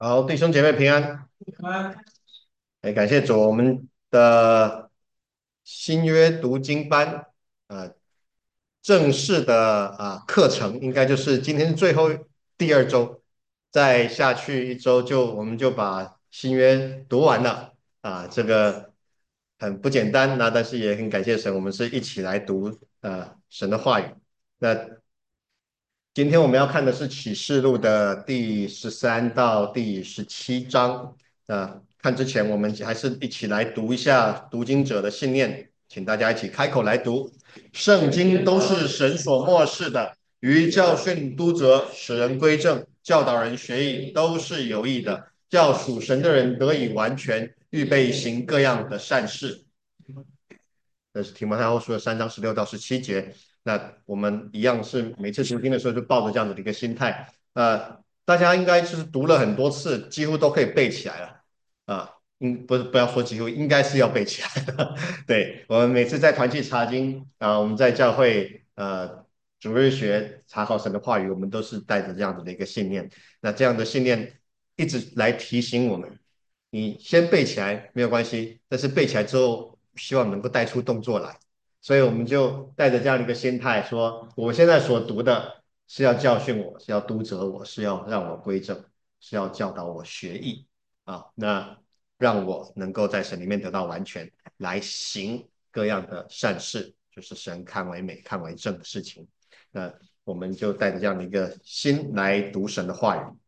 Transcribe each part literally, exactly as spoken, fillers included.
好，弟兄姐妹平安。哎，感谢主，我们的新约读经班，呃，正式的啊、课程应该就是今天是最后第二周，再下去一周就我们就把新约读完了啊、这个很不简单，那但是也很感谢神，我们是一起来读呃神的话语。那今天我们要看的是启示录的第十三到第十七章。那看之前，我们还是一起来读一下读经者的信念，请大家一起开口来读。圣经都是神所默示的，于教训、督责、使人归正、教导人学艺，都是有益的，叫属神的人得以完全，预备行各样的善事。这是提摩太后书的三章十六到十七节。那我们一样是每次读经的时候就抱着这样子的一个心态，呃，大家应该是读了很多次，几乎都可以背起来了啊。嗯，不是，不要说几乎，应该是要背起来的。对，我们每次在团契查经啊，我们在教会呃主日学查考神的话语，我们都是带着这样子的一个信念。那这样的信念一直来提醒我们，你先背起来没有关系，但是背起来之后，希望能够带出动作来。所以我们就带着这样的一个心态说，我现在所读的是要教训我，是要督责我，是要让我归正，是要教导我学艺啊，那让我能够在神里面得到完全，来行各样的善事，就是神看为美、看为正的事情。那我们就带着这样的一个心来读神的话语。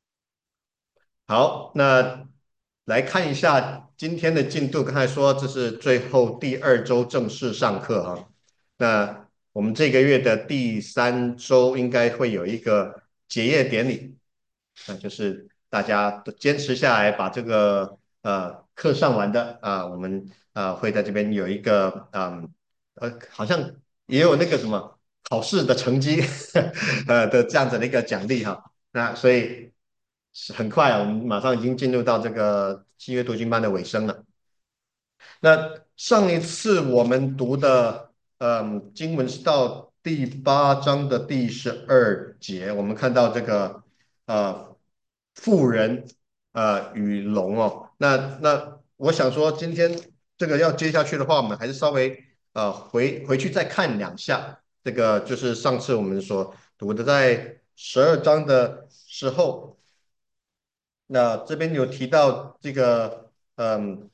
好，那来看一下今天的进度。刚才说这是最后第二周正式上课哈，那我们这个月的第三周应该会有一个结业典礼，那就是大家都坚持下来把这个呃课上完的啊、我们呃会在这边有一个嗯呃好像也有那个什么考试的成绩呃的这样子的一个奖励哈。那所以是很快啊，我们马上已经进入到这个七月读经班的尾声了。那上一次我们读的，嗯，经文是到第八章的第十二节，我们看到这个呃妇人呃与龙哦。那那我想说，今天这个要接下去的话，我们还是稍微呃回回去再看两下。这个就是上次我们所读的，在十二章的时候，那这边有提到这个嗯。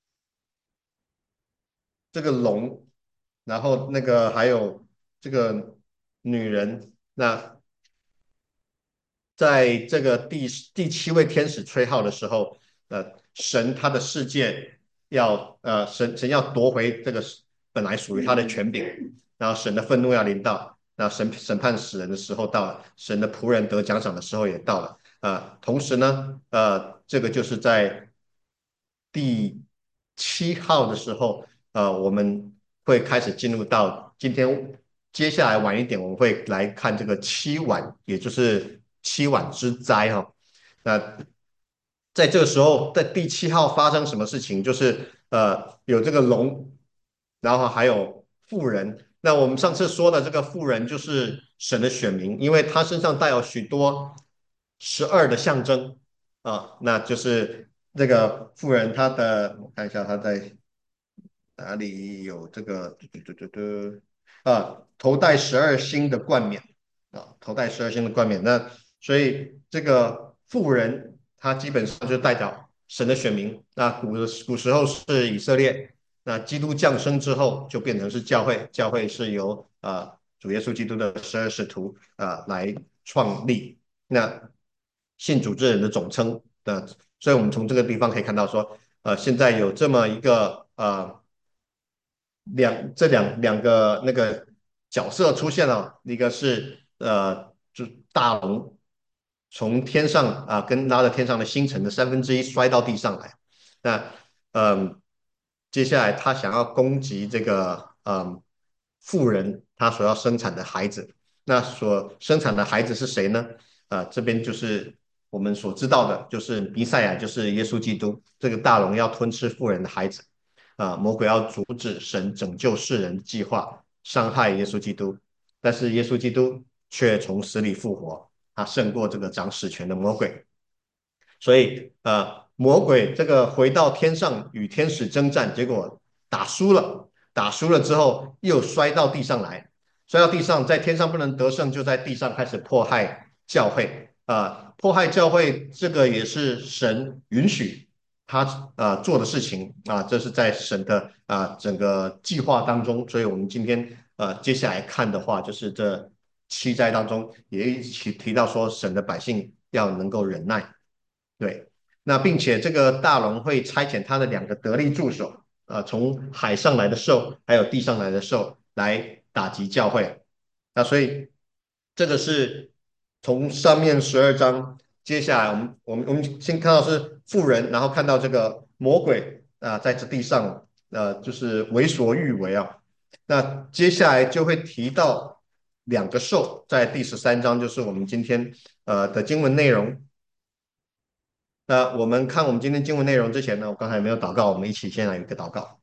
这个龙，然后那个还有这个女人，那在这个第第七位天使吹号的时候，呃，神他的世界要呃神神要夺回这个本来属于他的权柄，然后神的愤怒要临到，那神审判死人的时候到了，神的仆人得奖赏的时候也到了。啊、呃同时呢，呃，这个就是在第七号的时候，呃，我们会开始进入到今天接下来晚一点，我们会来看这个七晚，也就是七晚之灾哈、哦。那在这个时候，在第七号发生什么事情？就是呃，有这个龙，然后还有妇人。那我们上次说的这个妇人就是神的选民，因为他身上带有许多十二的象征啊，那就是这个妇人，她的我看一下她在哪里有这个，嘟嘟嘟嘟嘟啊，头戴十二星的冠冕啊，头戴十二星的冠冕。那所以这个妇人，她基本上就代表神的选民。那古古时候是以色列，那基督降生之后就变成是教会，教会是由啊主耶稣基督的十二使徒啊来创立。那信主之人的总称的，所以我们从这个地方可以看到说，呃，现在有这么一个呃两这两两个那个角色出现了，一个是呃就大龙从天上啊、跟拉着天上的星辰的三分之一摔到地上来，那嗯、接下来他想要攻击这个嗯妇人她所要生产的孩子，那所生产的孩子是谁呢？啊、这边就是我们所知道的，就是弥赛亚，就是耶稣基督，这个大龙要吞吃妇人的孩子。啊，魔鬼要阻止神拯救世人的计划，伤害耶稣基督，但是耶稣基督却从死里复活，他胜过这个掌死权的魔鬼。 所以呃，魔鬼这个回到天上与天使征战，结果打输了，打输了之后又摔到地上来，摔到地上，在天上不能得胜，就在地上开始迫害教会啊、呃迫害教会这个也是神允许他啊、呃做的事情啊、这是在神的啊、呃整个计划当中，所以我们今天呃接下来看的话，就是这七灾当中也一起提到说，神的百姓要能够忍耐。对，那并且这个大龙会差遣他的两个得力助手，呃，从海上来的兽，还有地上来的兽来打击教会。那所以这个是从上面十二章，接下来我们我们我们先看到是妇人，然后看到这个魔鬼啊、呃在这地上呃就是为所欲为啊。那接下来就会提到两个兽，在第十三章就是我们今天呃的经文内容。那我们看我们今天经文内容之前呢，我刚才没有祷告，我们一起先来一个祷告。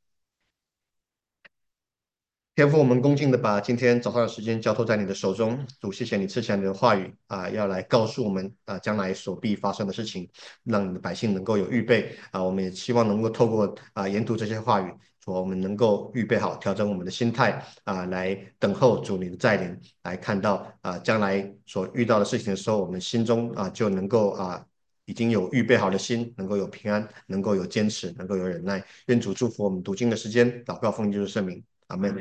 天父，我们恭敬的把今天早上的时间交托在你的手中，主，谢谢你赐下你的话语啊，要来告诉我们啊将来所必发生的事情，让你的百姓能够有预备啊。我们也希望能够透过啊研读这些话语，说我们能够预备好，调整我们的心态啊，来等候主你的再临，来看到啊将来所遇到的事情的时候，我们心中啊就能够啊已经有预备好的心，能够有平安，能够有坚持，能够有忍耐。愿主祝福我们读经的时间，祷告奉就是圣名，阿门。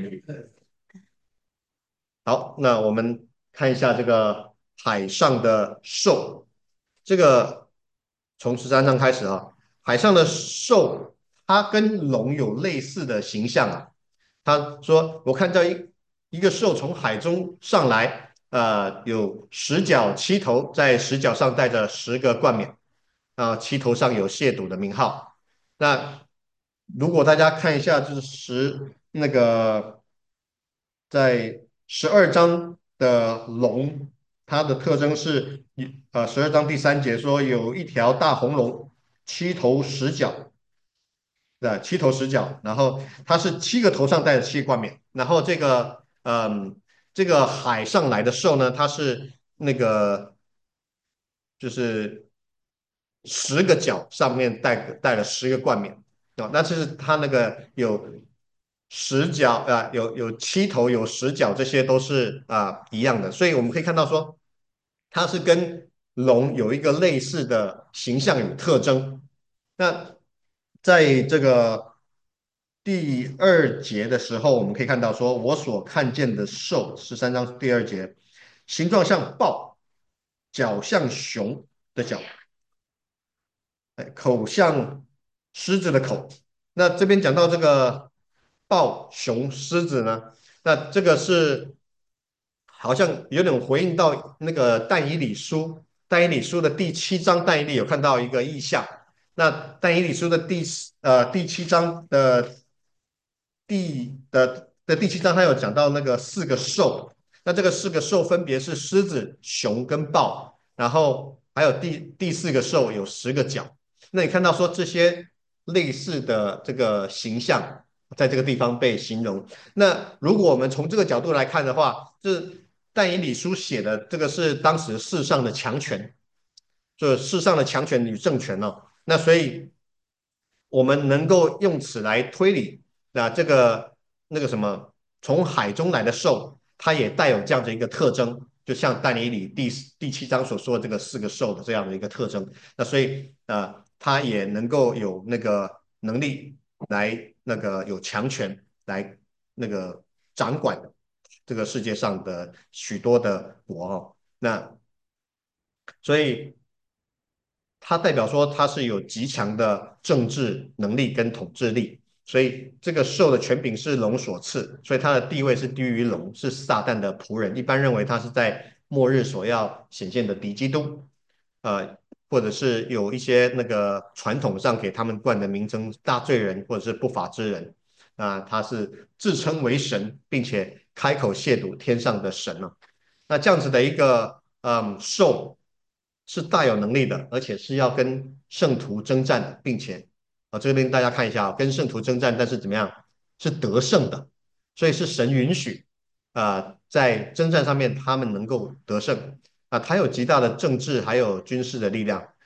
好，那我们看一下这个海上的兽，这个从十三章开始啊，海上的兽它跟龙有类似的形象啊。他说：“我看到一一个兽从海中上来，呃，有十角七头，在十角上带着十个冠冕，啊、七头上有亵渎的名号。那如果大家看一下，就是十那个在十二章的龙，它的特征是，呃，十二章第三节说有一条大红龙，七头十角，对，七头十角，然后它是七个头上戴着七个冠冕，然后这个，嗯，这个海上来的兽呢，它是那个就是十个角上面带带了十个冠冕啊，那就是它那个有十角啊、呃有有七头有十角，这些都是啊、呃一样的，所以我们可以看到说，它是跟龙有一个类似的形象与特征。那在这个第二节的时候，我们可以看到说，我所看见的兽，十三章第二节，形状像豹，脚像熊的脚，哎，口像狮子的口。那这边讲到这个豹、熊、狮子呢，那这个是好像有点回应到那个但以理书，但以理书的第七章，但以理有看到一个意象。那但以理书的第呃第七章的第的的第七章，它有讲到那个四个兽，那这个四个兽分别是狮子、熊跟豹，然后还有第第四个兽有十个角。那你看到说这些类似的这个形象，在这个地方被形容。那如果我们从这个角度来看的话，就是但以理书写的这个是当时世上的强权，就是世上的强权与政权哦。那所以我们能够用此来推理，那这个那个什么，从海中来的兽，它也带有这样的一个特征，就像但以理第第七章所说的这个四个兽的这样的一个特征。那所以呃，它也能够有那个能力来那个有强权来那个掌管这个世界上的许多的国哦。那所以它代表说它是有极强的政治能力跟统治力，所以这个兽的权柄是龙所赐，所以它的地位是低于龙，是撒旦的仆人。一般认为他是在末日所要显现的敌基督，呃，或者是有一些那个传统上给他们冠的名称大罪人或者是不法之人啊、他是自称为神，并且开口亵渎天上的神了、那这样子的一个嗯兽是大有能力的，而且是要跟圣徒征战的，并且啊这边大家看一下啊，跟圣徒征战，但是怎么样是得胜的，所以是神允许啊、呃在征战上面他们能够得胜啊，他有极大的政治还有军事的力量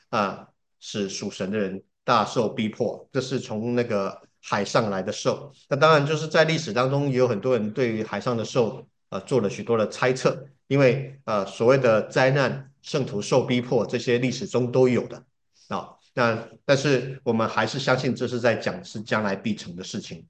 啊，使属神的人大受逼迫。这是从那个海上来的兽。那当然就是在历史当中也有很多人对于海上的兽呃做了许多的猜测，因为呃所谓的灾难、圣徒受逼迫这些历史中都有的啊。那但是我们还是相信这是在讲是将来必成的事情。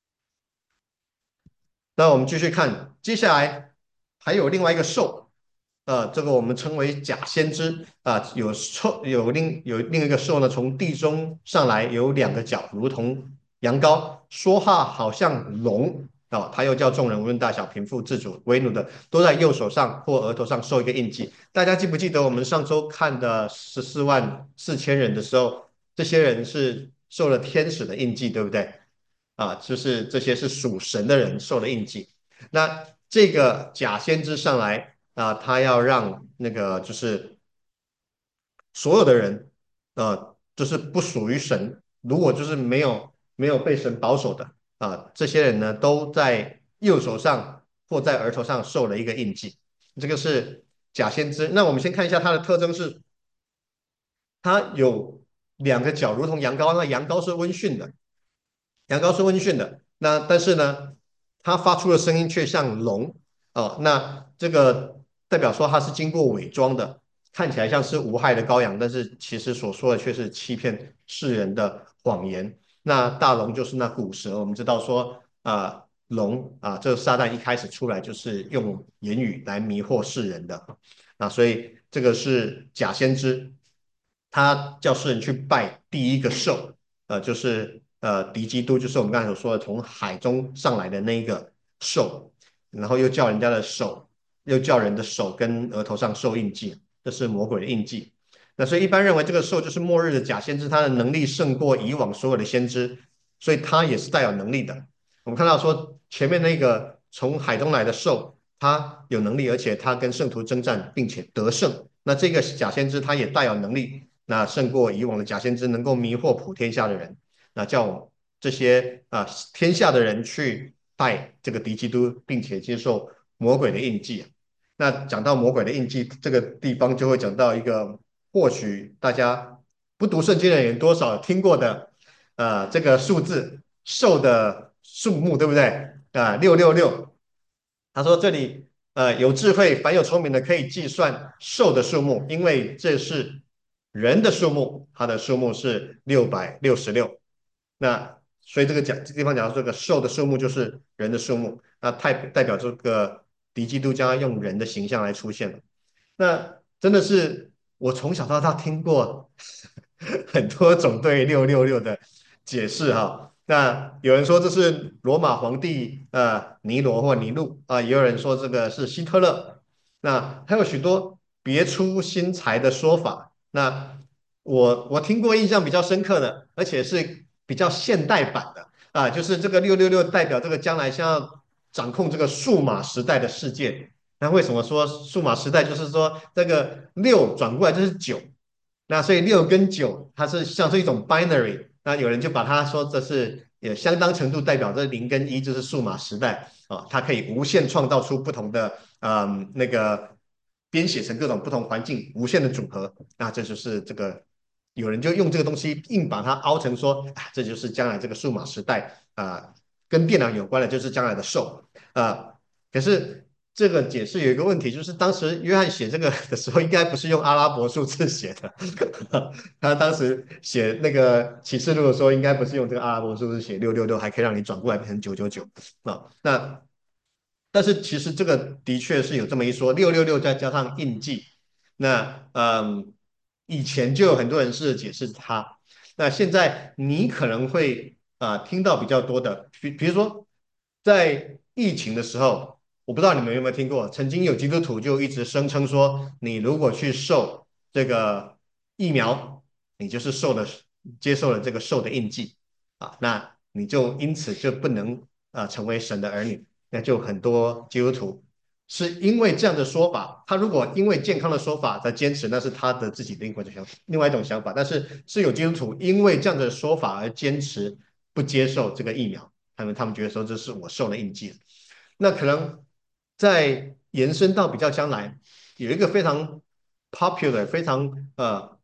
那我们继续看，接下来还有另外一个兽，呃，这个我们称为假先知啊、有兽有另有另一个兽呢，从地中上来，有两个角，如同羊羔，说话好像龙啊、他又叫众人无论大小、贫富、自主、为奴的，都在右手上或额头上受一个印记。大家记不记得我们上周看的十四万四千人的时候，这些人是受了天使的印记，对不对？啊，就是这些是属神的人受了印记。那这个假先知上来啊，他要让那个就是所有的人，呃，就是不属于神，如果就是没有没有被神保守的啊，这些人呢都在右手上或在额头上受了一个印记。这个是假先知。那我们先看一下它的特征是，它有两个角，如同羊羔。那羊羔是温驯的，羊羔是温驯的，那但是呢，它发出的声音却像龙哦。那这个代表说它是经过伪装的，看起来像是无害的羔羊，但是其实所说的却是欺骗世人的谎言。那大龙就是那古蛇，我们知道说啊，龙啊，这个撒旦一开始出来就是用言语来迷惑世人的啊，所以这个是假先知，他叫世人去拜第一个兽。呃，就是呃敌基督，就是我们刚才所说的从海中上来的那一个兽，然后又叫人家的手，又叫人的手跟额头上受印记，这是魔鬼的印记。那所以一般认为这个兽就是末日的假先知，他的能力胜过以往所有的先知，所以他也是带有能力的。我们看到说前面那个从海中来的兽，他有能力，而且他跟圣徒征战，并且得胜。那这个假先知他也带有能力，那胜过以往的假先知，能够迷惑普天下的人。那叫这些啊、呃天下的人去拜这个敌基督，并且接受魔鬼的印记。那讲到魔鬼的印记这个地方，就会讲到一个或许大家不读圣经的人多少听过的呃这个数字兽的数目，对不对？啊，六六六。他说这里呃有智慧，凡有聪明的可以计算兽的数目，因为这是人的数目，它的数目是六百六十六。那所以这个讲这个地方讲到这个兽的数目就是人的数目，那代代表这个敌基督将要用人的形象来出现了。那真的是我从小到大听过很多种对六六六的解释哈。那有人说这是罗马皇帝呃尼罗或尼禄啊、也有人说这个是希特勒。那还有许多别出心裁的说法。那我我听过印象比较深刻的，而且是比较现代版的啊，就是这个六六六代表这个将来将要掌控这个数码时代的世界。那为什么说数码时代？就是说这个六转过来就是九，那所以六跟九它是像是一种 binary。那有人就把它说这是也相当程度代表这零跟一就是数码时代啊，它可以无限创造出不同的嗯那个编写成各种不同环境无限的组合。那这就是这个有人就用这个东西硬把它凹成说啊，这就是将来这个数码时代啊，跟电脑有关的就是将来的兽啊。可是这个解释有一个问题，就是当时约翰写这个的时候，应该不是用阿拉伯数字写的。他当时写那个启示录的时候，应该不是用这个阿拉伯数字写六六六，还可以让你转过来变成九九九啊。那但是其实这个的确是有这么一说，六六六再加上印记。那嗯，以前就有很多人是解释它。那现在你可能会啊、呃听到比较多的，比比如说在疫情的时候，我不知道你们有没有听过，曾经有基督徒就一直声称说，你如果去受这个疫苗，你就是受了接受了这个受的印记啊，那你就因此就不能啊、呃成为神的儿女。那就很多基督徒是因为这样的说法，他如果因为健康的说法在坚持，那是他的自己的另外一种想法，另外一种想法。但是是有基督徒因为这样的说法而坚持不接受这个疫苗，他们他们觉得说这是我受了印记了。那可能在延伸到比较将来，有一个非常 popular、非常呃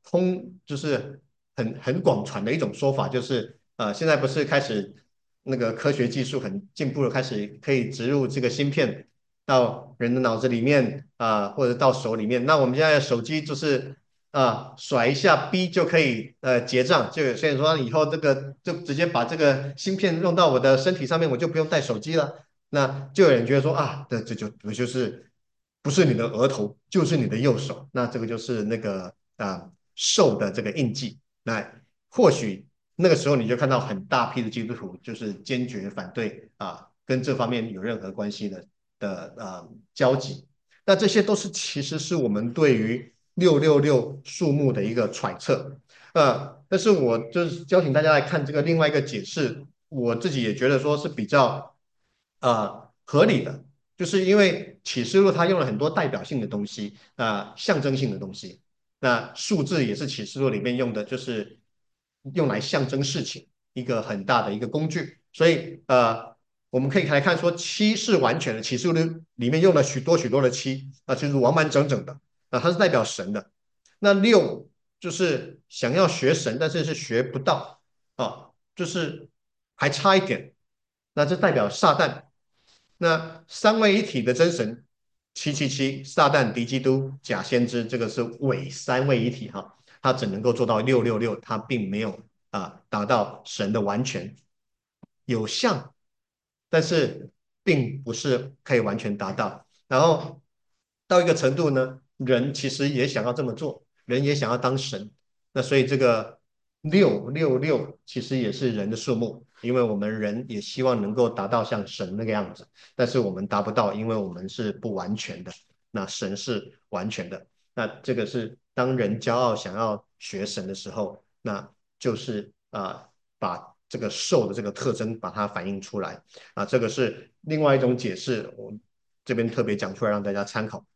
通就是很很广传的一种说法，就是呃，现在不是开始那个科学技术很进步了，开始可以植入这个芯片到人的脑子里面啊、或者到手里面。那我们现在的手机就是啊、甩一下 B 就可以呃结账，就所以说以后这个就直接把这个芯片用到我的身体上面，我就不用带手机了。那就有人觉得说啊，这这就不就是不是你的额头，就是你的右手，那这个就是那个啊兽的这个印记。那或许那个时候你就看到很大批的基督徒就是坚决反对啊跟这方面有任何关系的的啊交集。那这些都是其实是我们对于六六六数目的一个揣测。呃，但是我就是邀请大家来看这个另外一个解释，我自己也觉得说是比较呃合理的，就是因为启示录它用了很多代表性的东西，啊、呃象征性的东西。那数字也是启示录里面用的，就是用来象征事情一个很大的一个工具。所以呃，我们可以来看说，七是完全的，启示录里面用了许多许多的七啊、呃，就是完完整整的啊、呃，它是代表神的。那六就是想要学神，但是是学不到啊，就是还差一点。那这代表撒旦。那三位一体的真神七七七，撒旦、敌基督、假先知，这个是伪三位一体哈，它只能够做到六六六，它并没有啊达到神的完全，有像，但是并不是可以完全达到。然后到一个程度呢，人其实也想要这么做，人也想要当神。那所以这个六六六其实也是人的数目，因为我们人也希望能够达到像神那个样子，但是我们达不到，因为我们是不完全的。那神是完全的。那这个是当人骄傲想要学神的时候，那就是啊、呃把这个兽的这个特征把它反映出来啊，这个是另外一种解释，我这边特别讲出来让大家参考。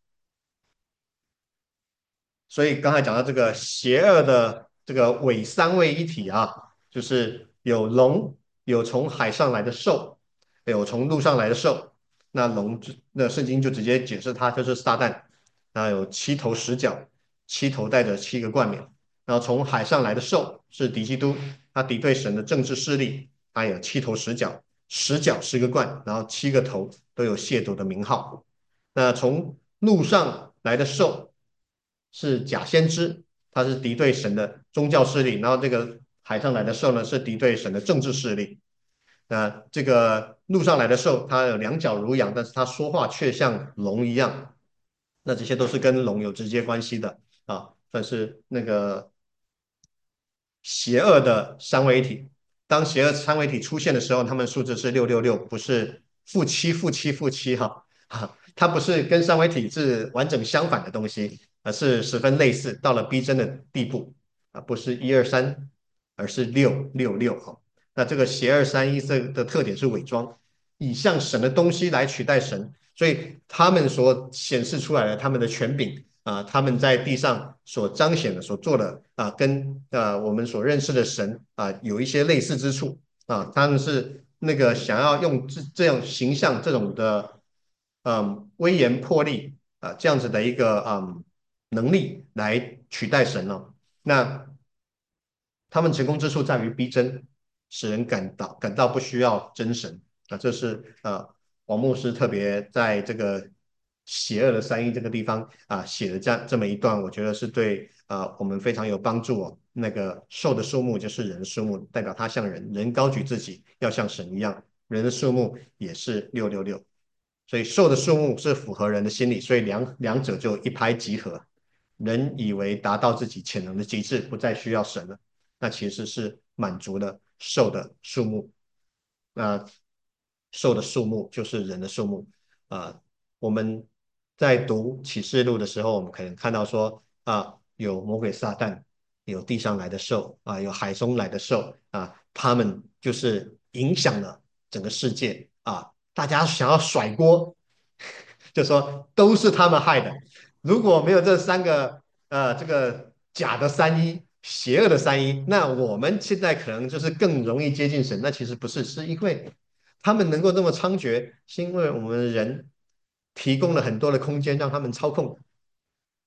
所以刚才讲到这个邪恶的这个伪三位一体啊，就是有龙，有从海上来的兽，有从陆上来的兽。那龙那圣经就直接解释它就是撒旦，那有七头十角，七头带着七个冠冕。然后从海上来的兽是敌基督，他敌对神的政治势力，他有七头十角，十角十个冠，然后七个头都有亵渎的名号。那从陆上来的兽是假先知，他是敌对神的宗教势力，然后这个海上来的兽呢是敌对神的政治势力。那这个陆上来的兽，它有两脚如羊，但是它说话却像龙一样。那这些都是跟龙有直接关系的啊，算是那个邪恶的三位一体。当邪恶三位一体出现的时候，他们数字是六六六，不是负七负七负七哈。哈，它不是跟三位一体是完整相反的东西，而是十分类似，到了逼真的地步啊，不是一二三，而是六六六哈。那这个邪二三一这的特点是伪装，以像神的东西来取代神，所以他们所显示出来的他们的权柄啊，他们在地上所彰显的、所做的啊，跟呃我们所认识的神啊有一些类似之处啊，他们是那个想要用这这样形象这种的嗯威严魄力啊这样子的一个嗯能力来取代神了。那他们成功之处在于逼真，使人感到感到不需要真神啊，这是呃王牧师特别在这个邪恶的三一这个地方啊写的这样这么一段，我觉得是对啊、呃我们非常有帮助哦。那个兽的数目就是人的数目，代表他像人，人高举自己要像神一样，人的数目也是六六六，所以兽的数目是符合人的心理，所以两两者就一拍即合。人以为达到自己潜能的极致，不再需要神了。那其实是满足了兽的数目。那兽的数目就是人的数目啊、呃我们在读启示录的时候，我们可能看到说啊、有魔鬼撒旦，有地上来的兽啊、有海中来的兽啊、他们就是影响了整个世界啊、大家想要甩锅，就说都是他们害的。如果没有这三个呃这个假的三一、邪恶的三一，那我们现在可能就是更容易接近神。那其实不是，是因为他们能够这么猖獗，是因为我们人提供了很多的空间让他们操控。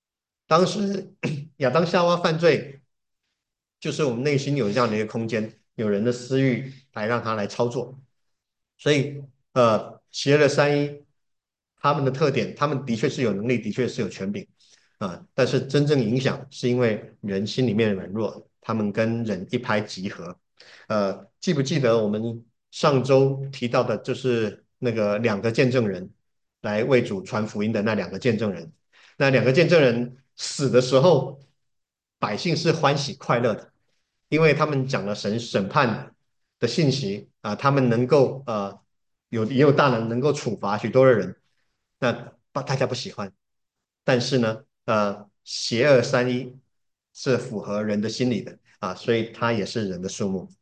当时亚当夏娃犯罪，就是我们内心有这样的一个空间，有人的私欲来让他来操作。所以呃，邪恶的三一他们的特点，他们的确是有能力，的确是有权柄啊，但是真正影响是因为人心里面软弱，他们跟人一拍即合。呃，记不记得我们上周提到的，就是那个两个见证人来为主传福音的那两个见证人？那两个见证人死的时候，百姓是欢喜快乐的，因为他们讲了神审判的信息啊，他们能够呃有也有大能能够处罚许多的人，那大家不喜欢，但是呢，呃，邪恶三一是符合人的心理的啊，所以它也是人的数目。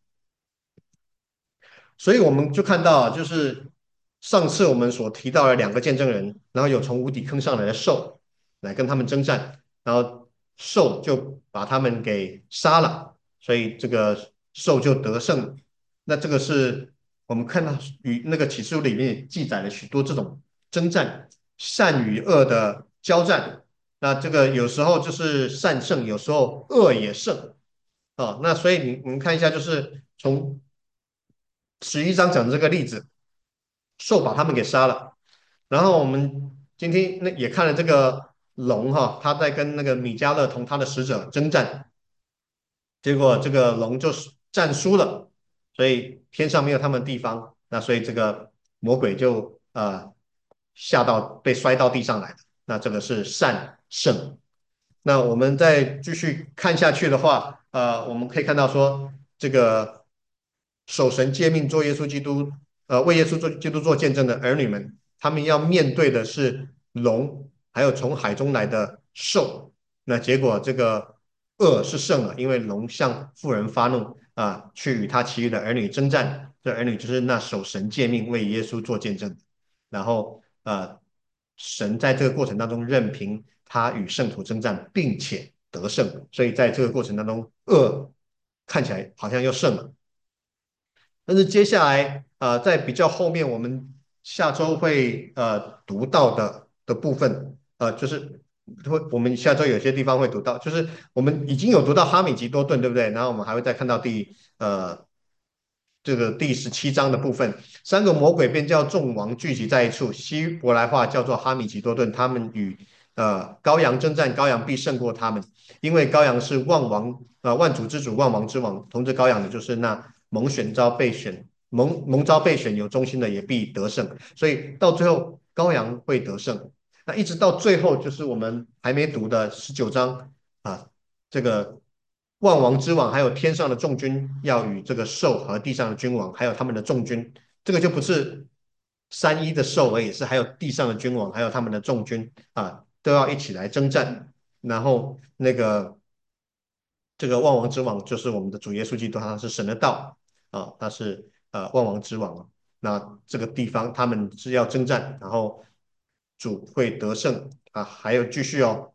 所以我们就看到啊，就是上次我们所提到的两个见证人，然后有从无底坑上来的兽来跟他们征战，然后兽就把他们给杀了，所以这个兽就得胜了。那这个是我们看到与那个启示录里面记载了许多这种征战，善与恶的交战。那这个有时候就是善胜，有时候恶也胜啊。那所以你你们看一下，就是从十一章讲的这个例子，兽把他们给杀了。然后我们今天那也看了这个龙哈，他在跟那个米迦勒同他的使者征战，结果这个龙就是战输了，所以天上没有他们的地方，那所以这个魔鬼就呃下到被摔到地上来了。那这个是战胜。那我们再继续看下去的话，呃，我们可以看到说，这个守神诫命做耶稣基督，呃，为耶稣做基督做见证的儿女们，他们要面对的是龙，还有从海中来的兽。那结果这个恶是胜了，因为龙向妇人发怒啊，去与他其余的儿女征战。这儿女就是那守神诫命为耶稣做见证，然后呃，神在这个过程当中任凭他与圣徒征战，并且得胜，所以在这个过程当中，恶看起来好像又胜了。但是接下来呃，在比较后面，我们下周会呃读到的的部分，呃，就是会我们下周有些地方会读到，就是我们已经有读到哈米吉多顿，对不对？然后我们还会再看到第呃这个第十七章的部分，三个魔鬼便叫众王聚集在一处，希伯来话叫做哈米吉多顿，他们与呃羔羊征战，羔羊必胜过他们，因为羔羊是万王呃万主之主，万王之王，同着羔羊的就是那蒙选召被选蒙蒙召被选有忠心的也必得胜，所以到最后羔羊会得胜。那一直到最后就是我们还没读的十九章啊，这个万王之王，还有天上的众军，要与这个兽和地上的君王，还有他们的众军，这个就不是三一的兽而已，是还有地上的君王，还有他们的众军啊，都要一起来征战。然后那个这个万王之王就是我们的主耶稣基督，他是神的道啊，他是呃万王之王啊。那这个地方他们是要征战，然后主会得胜啊，还有继续哦。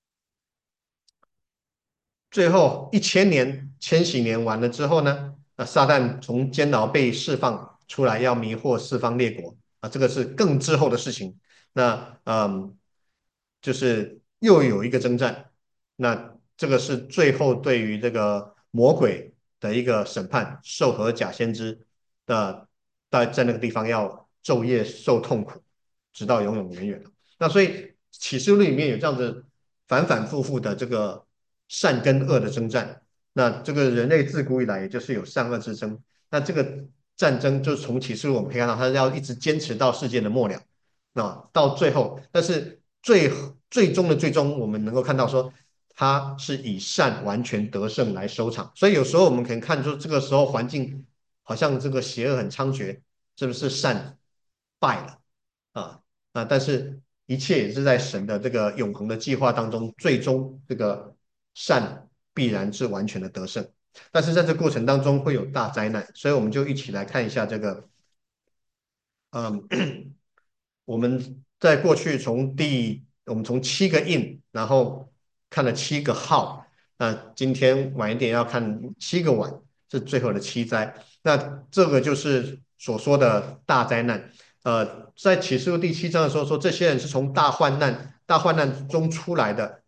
最后一千年千禧年完了之后呢，啊，撒旦从监牢被释放出来，要迷惑四方列国啊，这个是更之后的事情。那嗯，就是又有一个征战，那这个是最后对于这个魔鬼的一个审判，兽和假先知的在在那个地方要昼夜受痛苦，直到永永远远。那所以启示录里面有这样子反反复复的这个善跟恶的征战。那这个人类自古以来也就是有善恶之争。那这个战争就是从启示录我们可以看到，它要一直坚持到世界的末了。那到最后，但是最最终的最终，我们能够看到说，它是以善完全得胜来收场。所以有时候我们可能看出这个时候环境好像这个邪恶很猖獗，是不是善败了啊？啊，但是一切也是在神的这个永恒的计划当中，最终这个善必然是完全的得胜。但是在这过程当中会有大灾难，所以我们就一起来看一下这个，嗯，我们在过去从第我们从七个印，然后看了七个号，那今天晚一点要看七个晚，是最后的七灾。那这个就是所说的大灾难。呃，在启示录第七章的时候说，这些人是从大患难、大患难中出来的，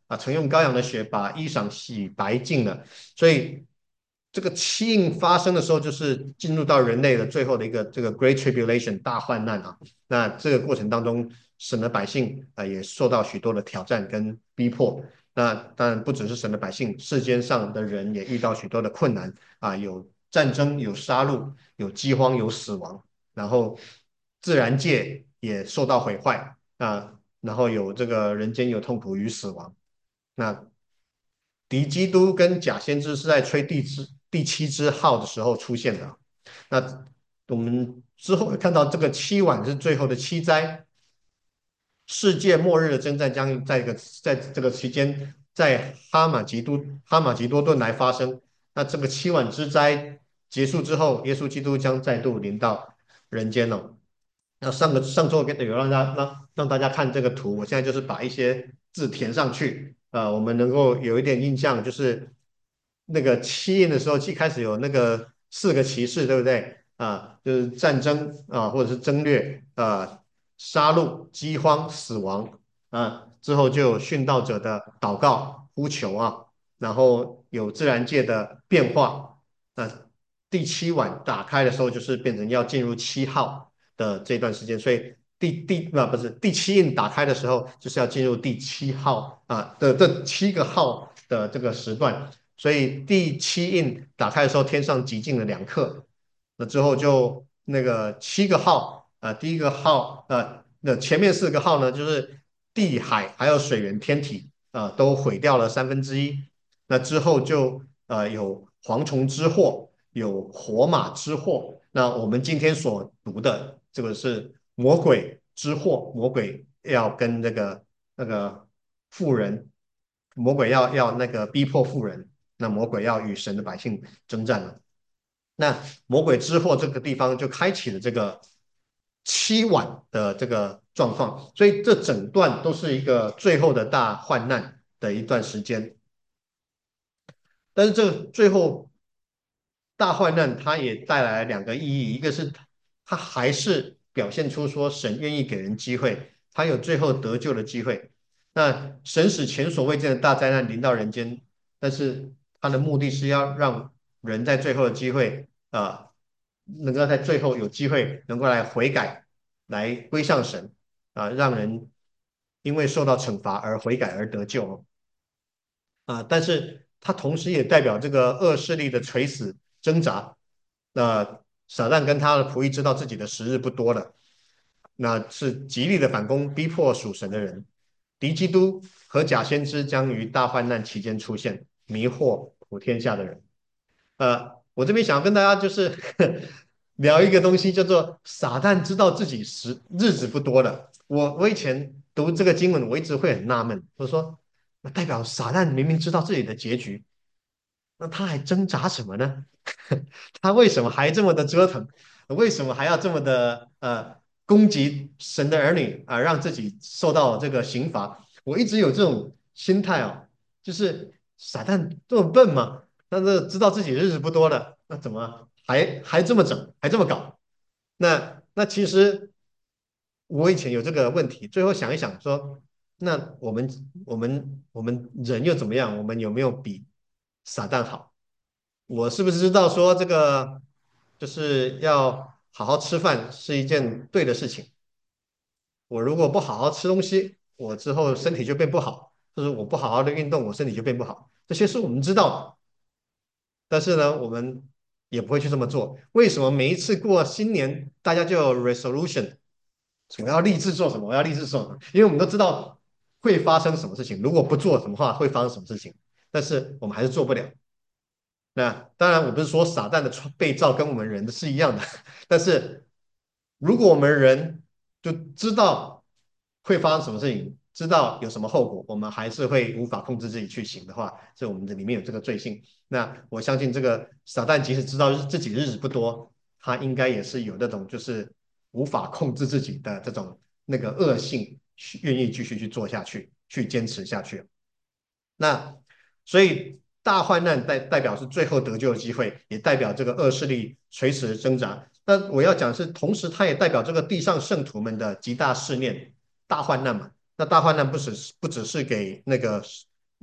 啊，曾用羔羊的血把衣裳洗白净了。所以这个七印发生的时候，就是进入到人类的最后的一个这个 Great Tribulation 大患难啊。那这个过程当中，神的百姓啊也受到许多的挑战跟逼迫。那当然不只是神的百姓，世间上的人也遇到许多的困难啊，有战争，有杀戮，有饥荒，有死亡，然后自然界也受到毁坏啊，然后有这个人间有痛苦与死亡。那敌基督跟假先知是在吹第支第七支号的时候出现的。那我们之后会看到这个七晚是最后的七灾，世界末日的征战将在一个在这个期间，在哈马吉都哈马吉多顿来发生。那这个七晚之灾结束之后，耶稣基督将再度临到人间了。那上个上周给有让大家让让大家看这个图，我现在就是把一些字填上去，啊、呃我们能够有一点印象，就是那个七印的时候，一开始有那个四个骑士，对不对？啊、就是战争啊、或者是征略啊、杀戮、饥荒、死亡啊，之后就有殉道者的祷告、呼求啊，然后有自然界的变化。那第七晚打开的时候，就是变成要进入七号的这段时间，所以第第啊不是第七印打开的时候，就是要进入第七号啊的这七个号的这个时段，所以第七印打开的时候，天上极尽了两刻，那之后就那个七个号啊，第一个号呃，那前面四个号呢，就是地海还有水源天体啊都毁掉了三分之一，那之后就呃有蝗虫之祸。有火马之祸。那我们今天所读的这个是魔鬼之祸，魔鬼要跟那个那个妇人，魔鬼要要那个逼迫妇人，那魔鬼要与神的百姓征战了。那魔鬼之祸这个地方就开启了这个七晚的这个状况，所以这整段都是一个最后的大患难的一段时间。但是这最后大患难它也带来两个意义，一个是它还是表现出说神愿意给人机会，他有最后得救的机会。那神使前所未见的大灾难临到人间，但是他的目的是要让人在最后的机会啊、呃能够在最后有机会能够来悔改，来归向神啊、让人因为受到惩罚而悔改而得救。啊，但是它同时也代表这个恶势力的垂死挣扎。那撒旦跟他的仆役知道自己的时日不多了，那是极力的反攻，逼迫属神的人。敌基督和假先知将于大患难期间出现，迷惑普天下的人。呃，我这边想要跟大家就是聊一个东西，叫做撒旦知道自己时日子不多了。我我以前读这个经文，我一直会很纳闷，我说那代表撒旦明明知道自己的结局，那他还挣扎什么呢？他为什么还这么的折腾？为什么还要这么的呃攻击神的儿女啊，让自己受到这个刑罚？我一直有这种心态哦，就是撒旦这么笨吗？但是知道自己日子不多了，那怎么还还这么整，还这么搞？那那其实我以前有这个问题，最后想一想说，那我们我们我们人又怎么样？我们有没有比撒旦好？我是不是知道说这个就是要好好吃饭是一件对的事情？我如果不好好吃东西，我之后身体就变不好；就是我不好好的运动，我身体就变不好。这些是我们知道的，但是呢，我们也不会去这么做。为什么每一次过新年，大家就有 resolution，我要立志做什么？我要立志做什么？因为我们都知道会发生什么事情，如果不做什么话，会发生什么事情，但是我们还是做不了。那当然，我不是说撒旦的创被造跟我们人的是一样的，但是如果我们人就知道会发生什么事情，知道有什么后果，我们还是会无法控制自己去行的话，这我们的里面有这个罪性。那我相信这个撒旦即使知道自己日子不多，他应该也是有那种就是无法控制自己的这种那个恶性，愿意继续去做下去，去坚持下去。那所以大患难代代表是最后得救的机会，也代表这个恶势力垂死的挣扎。那我要讲的是，同时它也代表这个地上圣徒们的极大试炼，大患难嘛。那大患难不只是不只是给那个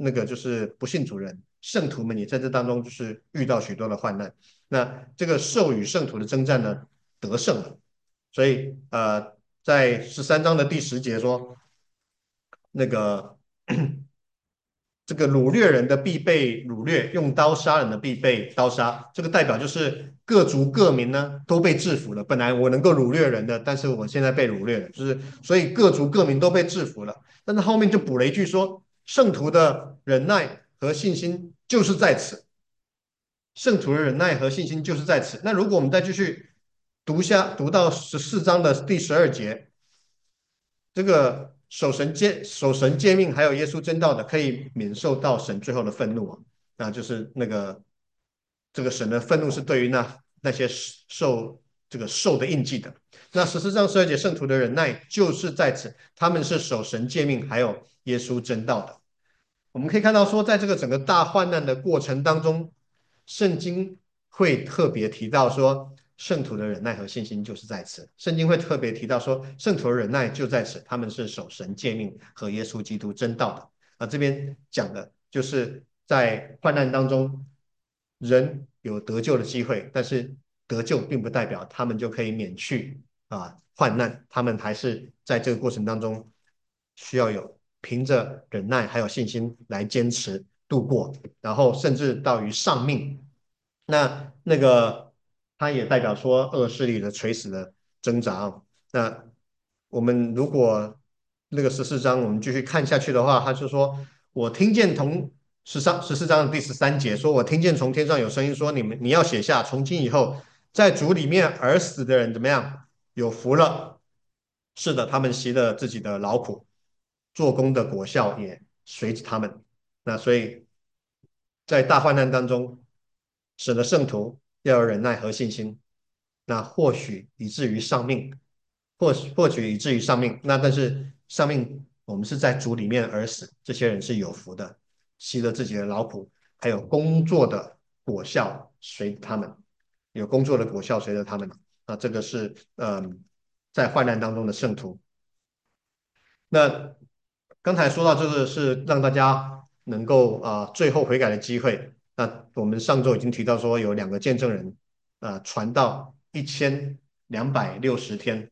那个就是不信主人，圣徒们也在这当中就是遇到许多的患难。那这个兽与圣徒的征战呢，得胜了。所以呃，在十三章的第十节说，那个这个掳掠人的必被掳掠，用刀杀人的必被刀杀。这个代表就是各族各民呢都被制服了。本来我能够掳掠人的，但是我现在被掳掠了，就是所以各族各民都被制服了。但是后面就补了一句说，圣徒的忍耐和信心就是在此。圣徒的忍耐和信心就是在此。那如果我们再继续读下，读到十四章的第十二节，这个守神诫、守神诫命，还有耶稣真道的，可以免受到神最后的愤怒啊。那就是那个这个神的愤怒是对于那那些受这个受的印记的。那十四章十二节，圣徒的忍耐就是在此，他们是守神诫命，还有耶稣真道的。我们可以看到说，在这个整个大患难的过程当中，圣经会特别提到说，圣徒的忍耐和信心就是在此。圣经会特别提到说，圣徒的忍耐就在此，他们是守神诫命和耶稣基督真道的。啊，这边讲的就是在患难当中，人有得救的机会，但是得救并不代表他们就可以免去啊患难，他们还是在这个过程当中需要有凭着忍耐还有信心来坚持度过，然后甚至到于丧命。那那个它也代表说恶势力的垂死的挣扎啊。那我们如果那个十四章我们继续看下去的话，他就说：“我听见从十三十四章的第十三节说，我听见从天上有声音说，你们你要写下，从今以后，在主里面而死的人怎么样？有福了。是的，他们习了自己的劳苦，做工的果效也随着他们。那所以在大患难当中，使得圣徒要有忍耐和信心。那或许以至于丧命，或许或许以至于丧命。那但是丧命，我们是在主里面而死，这些人是有福的，习了自己的劳苦，还有工作的果效随他们，有工作的果效随着他们。啊，这个是嗯，在患难当中的圣徒。那刚才说到这个是让大家能够啊、呃最后悔改的机会。那我们上周已经提到说有两个见证人啊、呃传道一千两百六十天，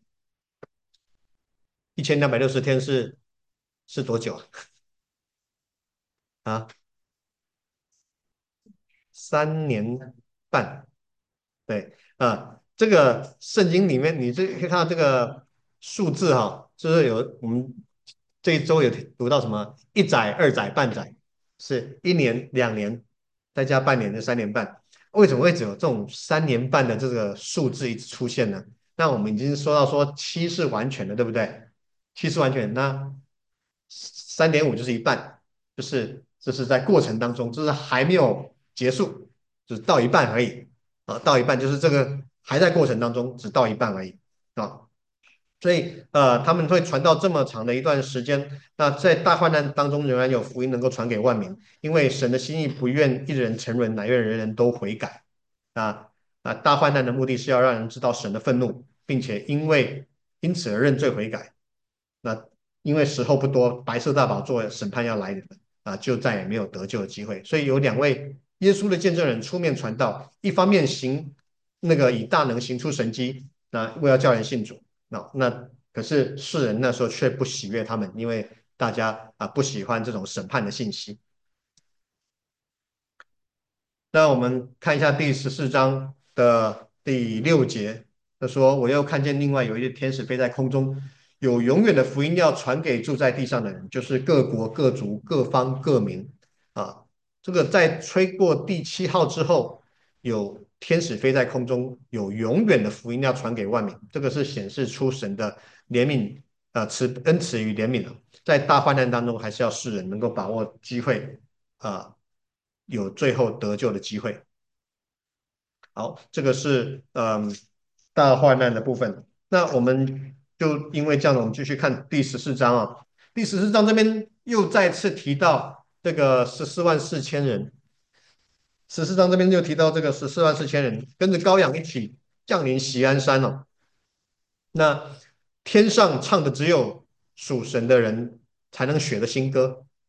一千两百六十天是是多久啊？三年半。对啊，这个圣经里面，你这可以看到这个数字哈，就是有我们这一周有读到什么一载、二载、半载，是一年、两年，再加半年的三年半。为什么会只有这种三年半的这个数字一直出现呢？那我们已经说到说七是完全的，对不对？七是完全，那三点五就是一半，就是这是在过程当中，就是还没有结束，就是到一半而已。啊，到一半就是这个还在过程当中，只到一半而已啊。所以呃，他们会传到这么长的一段时间，那在大患难当中仍然有福音能够传给万民，因为神的心意不愿一人沉沦，乃愿人人都悔改。啊啊！大患难的目的是要让人知道神的愤怒，并且因为因此而认罪悔改。那因为时候不多，白色大宝座审判要来临了啊，就再也没有得救的机会。所以有两位耶稣的见证人出面传道，一方面行那个以大能行出神迹，那为了叫人信主。那那可是世人那时候却不喜悦他们，因为大家啊不喜欢这种审判的信息。那我们看一下第十四章的第六节，他说：“我又看见另外有一个天使飞在空中，有永远的福音要传给住在地上的人，就是各国、各族、各方、各民。”啊，这个在吹过第七号之后，有天使飞在空中，有永远的福音要传给万民。这个是显示出神的怜悯，呃，慈恩慈与怜悯了。在大患难当中，还是要世人能够把握机会，啊、有最后得救的机会。好，这个是嗯大患难的部分。那我们就因为这样我们继续看第十四章啊。第十四章这边又再次提到这个十四万四千人。十四章这边就提到这个十四万四千人跟着羔羊一起降临锡安山了。那天上唱的只有属神的人才能学的新歌，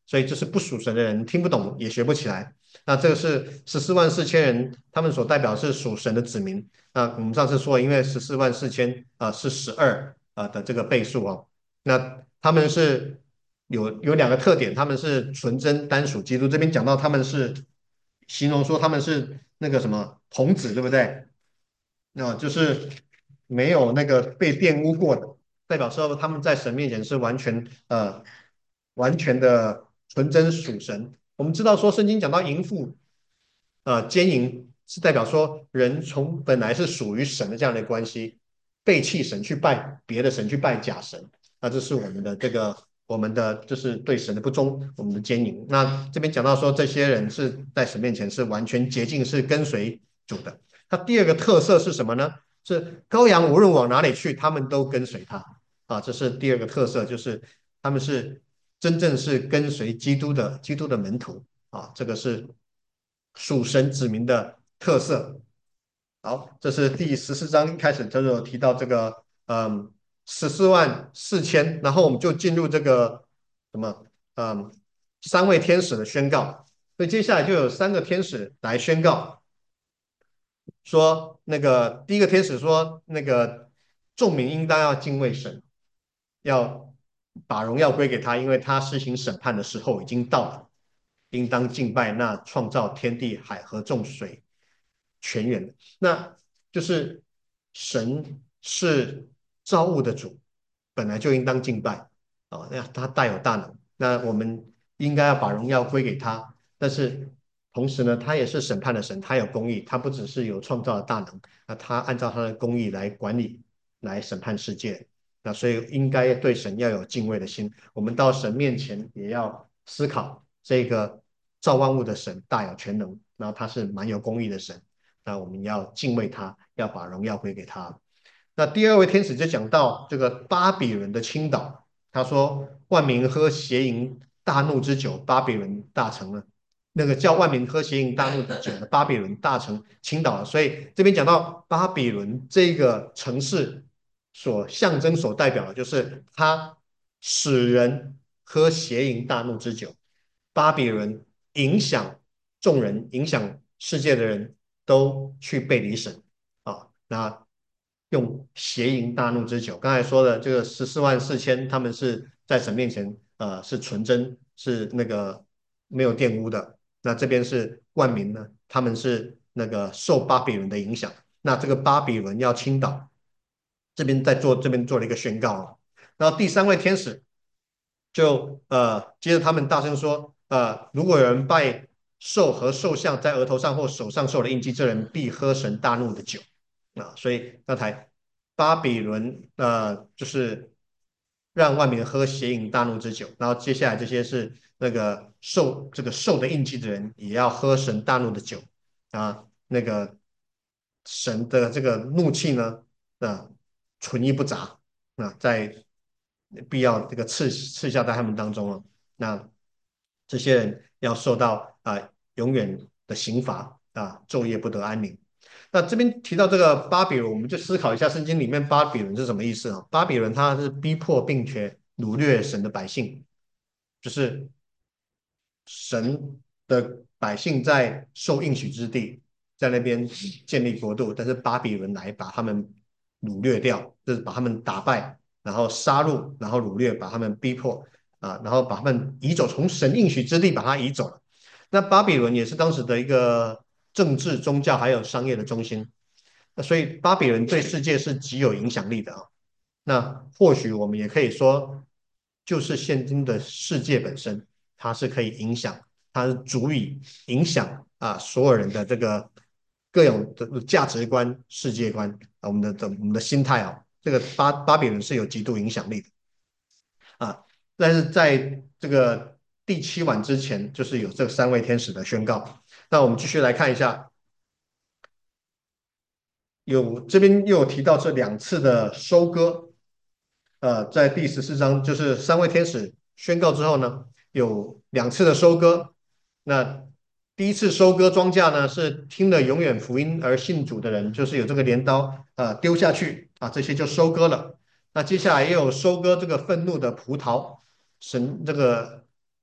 所以这是不属神的人听不懂也学不起来。那这个是十四万四千人，他们所代表是属神的子民。那我们上次说，因为十四万四千啊是十二啊的这个倍数哦，那他们是有有两个特点，他们是纯真单属基督。这边讲到他们是形容说他们是那个什么童子，对不对？那就是没有那个被玷污过的，代表说他们在神面前是完全呃完全的纯真属神。我们知道说圣经讲到淫妇呃奸淫，是代表说人从本来是属于神的这样的关系，背弃神去拜别的神，去拜假神，那这是我们的这个我们的就是对神的不忠，我们的奸淫。那这边讲到说这些人是在神面前是完全洁净，是跟随主的。它第二个特色是什么呢？是羔羊无论往哪里去，他们都跟随他啊，这是第二个特色，就是他们是真正是跟随基督的基督的门徒啊，这个是属神子民的特色。好，这是第十四章一开始就有提到这个，嗯，十四万四千，然后我们就进入这个什么，嗯，三位天使的宣告。所以接下来就有三个天使来宣告，说那个第一个天使说，那个众民应当要敬畏神，要把荣耀归给他，因为他施行审判的时候已经到了，应当敬拜那创造天地海和众水泉源的。那就是神是造物的主，本来就应当敬拜啊，那他大有大能，那我们应该要把荣耀归给他。但是同时呢，他也是审判的神，他有公义，他不只是有创造的大能，那他按照他的公义来管理、来审判世界。那所以应该对神要有敬畏的心。我们到神面前也要思考这个造万物的神大有全能，然后他是蛮有公义的神。那我们要敬畏他，要把荣耀归给他。那第二位天使就讲到这个巴比伦的倾倒，他说：万民喝邪淫大怒之酒，巴比伦大城了。那个叫万民喝邪淫大怒之酒的巴比伦大城倾倒了。所以这边讲到巴比伦这个城市所象征、所代表的，就是它使人喝邪淫大怒之酒。巴比伦影响众人，影响世界的人都去背离神啊。那用邪淫大怒之酒，刚才说的这个十四万四千，他们是在神面前呃是纯真，是那个没有玷污的。那这边是万民呢，他们是那个受巴比伦的影响。那这个巴比伦要倾倒，这边在做这边做了一个宣告了。然后第三位天使就呃接着他们大声说，呃，如果有人拜兽和兽像在额头上或手上受了印记，这人必喝神大怒的酒啊。所以刚才巴比伦呃就是让万民喝邪淫大怒之酒，然后接下来这些是那个受这个受的印记的人也要喝神大怒的酒啊。那个神的这个怒气呢，啊，纯一不杂啊，在必要这个赐赐下在他们当中了。那这些人要受到啊、呃永远的刑罚啊，昼夜不得安宁。那这边提到这个巴比伦，我们就思考一下圣经里面巴比伦是什么意思啊？巴比伦它是逼迫并且掳掠神的百姓，就是神的百姓在受应许之地，在那边建立国度，但是巴比伦来把他们掳掠掉，就是把他们打败，然后杀戮，然后掳掠，把他们逼迫啊，然后把他们移走，从神应许之地把他移走了。那巴比伦也是当时的一个政治、宗教还有商业的中心，那所以巴比伦对世界是极有影响力的啊。那或许我们也可以说，就是现今的世界本身，它是可以影响，它是足以影响啊所有人的这个各种的价值观、世界观啊，我们的的我们的心态啊，这个巴巴比伦是有极度影响力的啊。但是在这个第七晚之前，就是有这三位天使的宣告。那我们继续来看一下，有这边又有提到这两次的收割，呃，在第十四章就是三位天使宣告之后呢，有两次的收割。那第一次收割庄稼呢，是听了永远福音而信主的人，就是有这个镰刀啊丢下去啊，这些就收割了。那接下来也有收割这个愤怒的葡萄，神这个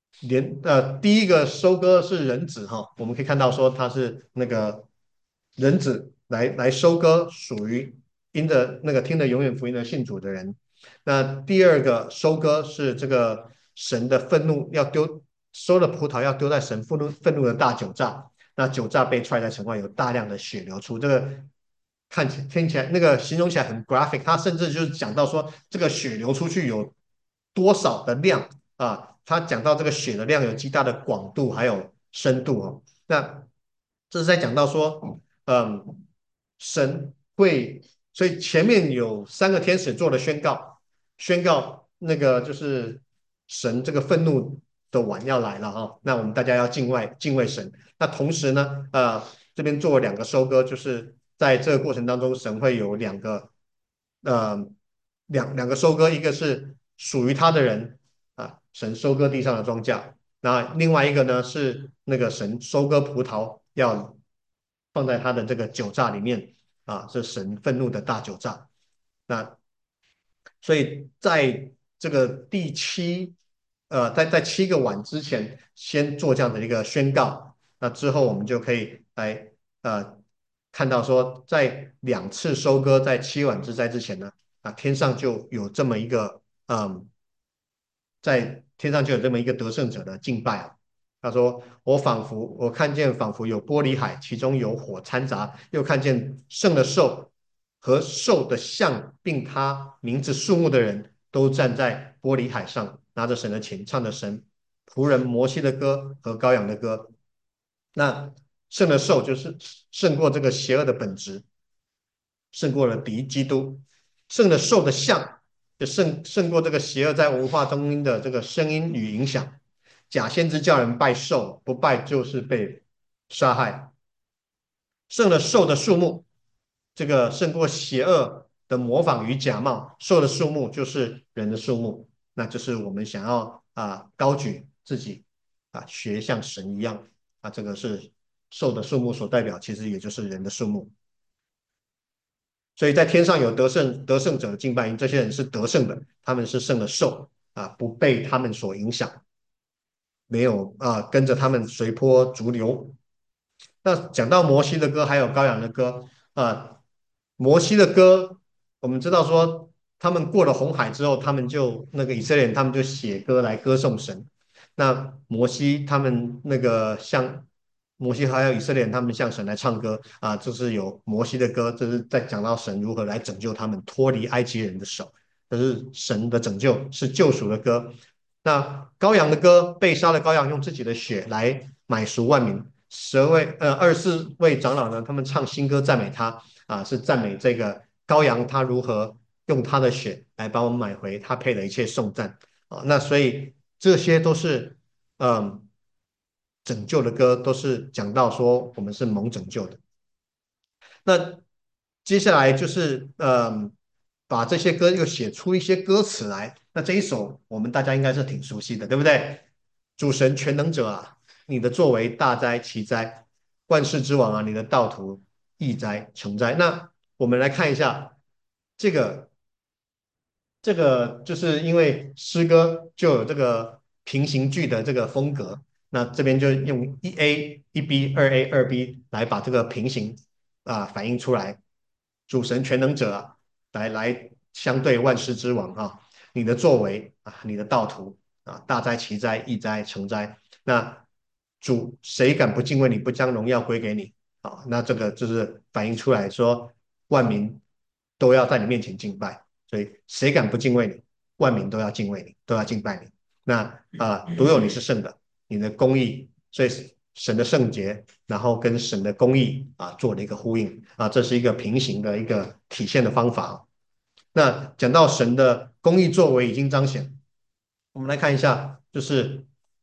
连呃第一个收割是人子哈，我们可以看到说他是那个人子来来收割属于因着那个听着永远福音的信主的人。那第二个收割是这个神的愤怒要丢收了葡萄要丢在神愤怒愤怒的大酒榨，那酒榨被踹在城外，有大量的血流出。这个看起听起来那个形容起来很 graphic，他甚至就是讲到说这个血流出去有多少的量。啊，他讲到这个血的量有极大的广度还有深度哦。那这是在讲到说，嗯，神会，所以前面有三个天使做了宣告，宣告那个就是神这个愤怒的碗要来了哈、哦。那我们大家要敬畏敬畏神。那同时呢，呃，这边做了两个收割，就是在这个过程当中，神会有两个呃两两个收割，一个是属于他的人。啊，神收割地上的庄稼。那另外一个呢是那个神收割葡萄，要放在他的这个酒榨里面啊，是神愤怒的大酒榨。那所以在这个第七，呃，在在七个碗之前，先做这样的一个宣告。那之后我们就可以来呃看到说，在两次收割在七碗之灾之前呢，啊，天上就有这么一个嗯。在天上就有这么一个得胜者的敬拜啊。他说：“我仿佛我看见仿佛有玻璃海，其中有火掺杂，又看见圣的兽和兽的像，并他名字数目的人都站在玻璃海上，拿着神的琴，唱着神仆人摩西的歌和羔羊的歌。那圣的兽就是胜过这个邪恶的本质，胜过了敌基督。圣的兽的像就胜胜过这个邪恶在文化中的这个声音与影响。假先知叫人拜兽，不拜就是被杀害。胜了兽的数目，这个胜过邪恶的模仿与假冒。兽的数目就是人的数目，那就是我们想要啊高举自己啊，学像神一样啊，这个是兽的数目所代表，其实也就是人的数目。所以在天上有得胜得胜者的敬拜营，这些人是得胜的，他们是胜的兽啊，不被他们所影响，没有啊跟着他们随波逐流。那讲到摩西的歌，还有羔羊的歌啊，摩西的歌，我们知道说他们过了红海之后，他们就那个以色列人，他们就写歌来歌颂神。那摩西他们那个向摩西还有以色列人，他们向神来唱歌啊，就是有摩西的歌，这是在讲到神如何来拯救他们脱离埃及人的手，这是神的拯救，是救赎的歌。那羔羊的歌，被杀的羔羊用自己的血来买赎万民。十二位呃二十四位长老呢，他们唱新歌赞美他啊，是赞美这个羔羊他如何用他的血来帮我们买回他配的一切颂赞啊。那所以这些都是嗯拯救的歌，都是讲到说我们是蒙拯救的。那接下来就是嗯，把这些歌又写出一些歌词来。那这一首我们大家应该是挺熟悉的，对不对？主神全能者啊，你的作为大哉奇哉，万世之王啊，你的道途易哉成哉。那我们来看一下这个这个就是因为诗歌就有这个平行句的这个风格，那这边就用一 A 一 B 二 A 二 B 来把这个平行啊反映出来。主神全能者啊，来来相对万世之王啊，你的作为啊，你的道途啊，大哉奇哉，易哉成哉。那主谁敢不敬畏你，不将荣耀归给你啊？那这个就是反映出来说，万民都要在你面前敬拜。所以谁敢不敬畏你，万民都要敬畏你，都要敬拜你。那啊、呃独有你是圣的，你的公义，所以神的圣洁，然后跟神的公义啊做了一个呼应啊，这是一个平行的一个体现的方法。那讲到神的公义作为已经彰显，我们来看一下，就是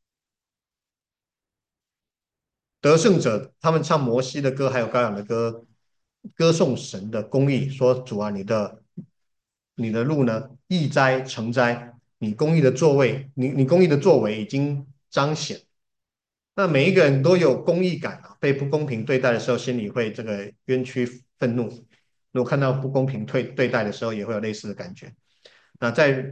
得胜者他们唱摩西的歌，还有羔羊的歌，歌颂神的公义，说主啊，你的你的路呢，义哉成哉，你公义的作为，你你公义的作为已经彰显。那每一个人都有公义感啊，被不公平对待的时候，心里会这个冤屈愤怒。如果看到不公平对对待的时候，也会有类似的感觉。那在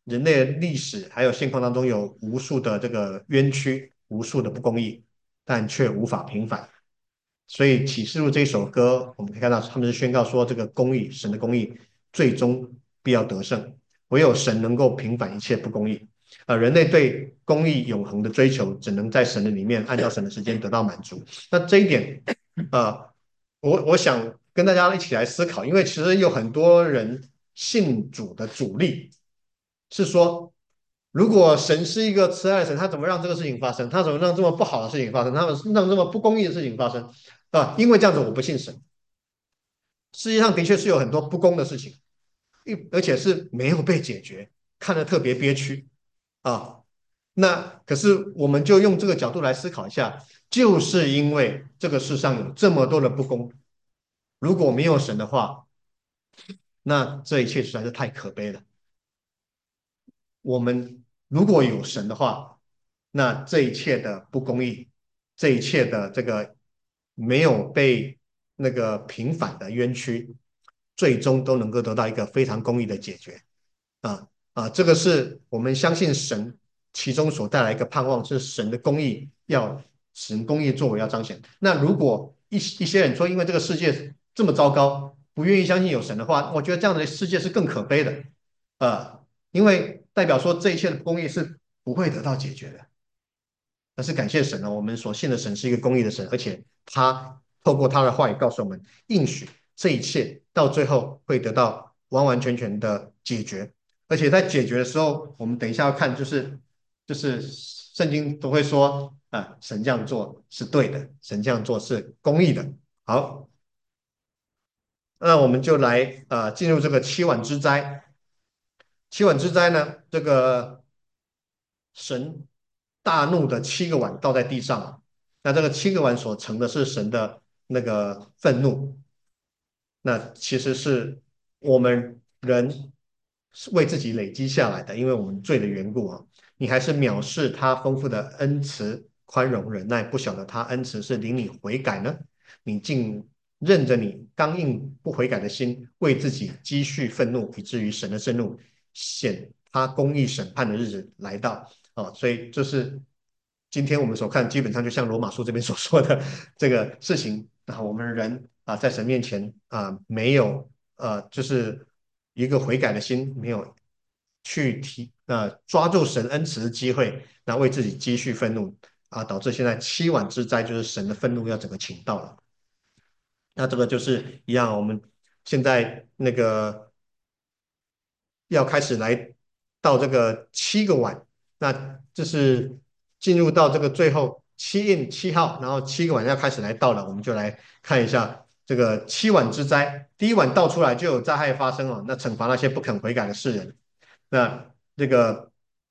人类的历史还有现况当中有无数的这个冤屈，无数的不公义，但却无法平反。所以启示录这一首歌，我们可以看到他们是宣告说，这个公义，神的公义最终必要得胜，唯有神能够平反一切不公义。啊、呃人类对公义永恒的追求，只能在神的里面，按照神的时间得到满足。那这一点，啊，我我想跟大家一起来思考，因为其实有很多人信主的主力是说，如果神是一个慈爱的神，他怎么让这个事情发生？他怎么让这么不好的事情发生？他们让这么不公义的事情发生？啊，因为这样子我不信神。世界上的确是有很多不公的事情，而且是没有被解决，看得特别憋屈啊。那可是我们就用这个角度来思考一下，就是因为这个世上有这么多的不公，如果没有神的话，那这一切实在是太可悲了。我们如果有神的话，那这一切的不公义，这一切的这个没有被那个平反的冤屈，最终都能够得到一个非常公义的解决。啊啊，这个是我们相信神其中所带来一个盼望，是神的公义要神公义作为要彰显。那如果一一些人说，因为这个世界这么糟糕，不愿意相信有神的话，我觉得这样的世界是更可悲的。呃，因为代表说这一切的不公义是不会得到解决的。但是感谢神呢，我们所信的神是一个公义的神，而且他透过他的话语告诉我们，应许这一切到最后会得到完完全全的解决。而且在解决的时候，我们等一下要看，就是就是圣经都会说啊，神这样做是对的，神这样做是公义的。好，那我们就来呃进入这个七碗之灾。七碗之灾呢，这个神大怒的七个碗倒在地上，那这个七个碗所盛的是神的那个愤怒，那其实是我们人是为自己累积下来的，因为我们罪的缘故啊。你还是藐视他丰富的恩慈、宽容、忍耐，不晓得他恩慈是领你悔改呢？你竟任着你刚硬不悔改的心，为自己积蓄愤怒，以至于神的震怒显他公义审判的日子来到。哦，所以这是今天我们所看，基本上就像罗马书这边所说的这个事情啊，我们人啊在神面前啊没有呃就是一个悔改的心，没有去提呃抓住神恩慈的机会，然后为自己积蓄愤怒啊，导致现在七碗之灾就是神的愤怒要整个倾到了。那这个就是一样，我们现在那个要开始来到这个七个碗，那这是进入到这个最后七印七号，然后七个碗要开始来到了，我们就来看一下这个七碗之灾。第一碗倒出来就有灾害发生了，那惩罚那些不肯悔改的世人。那这个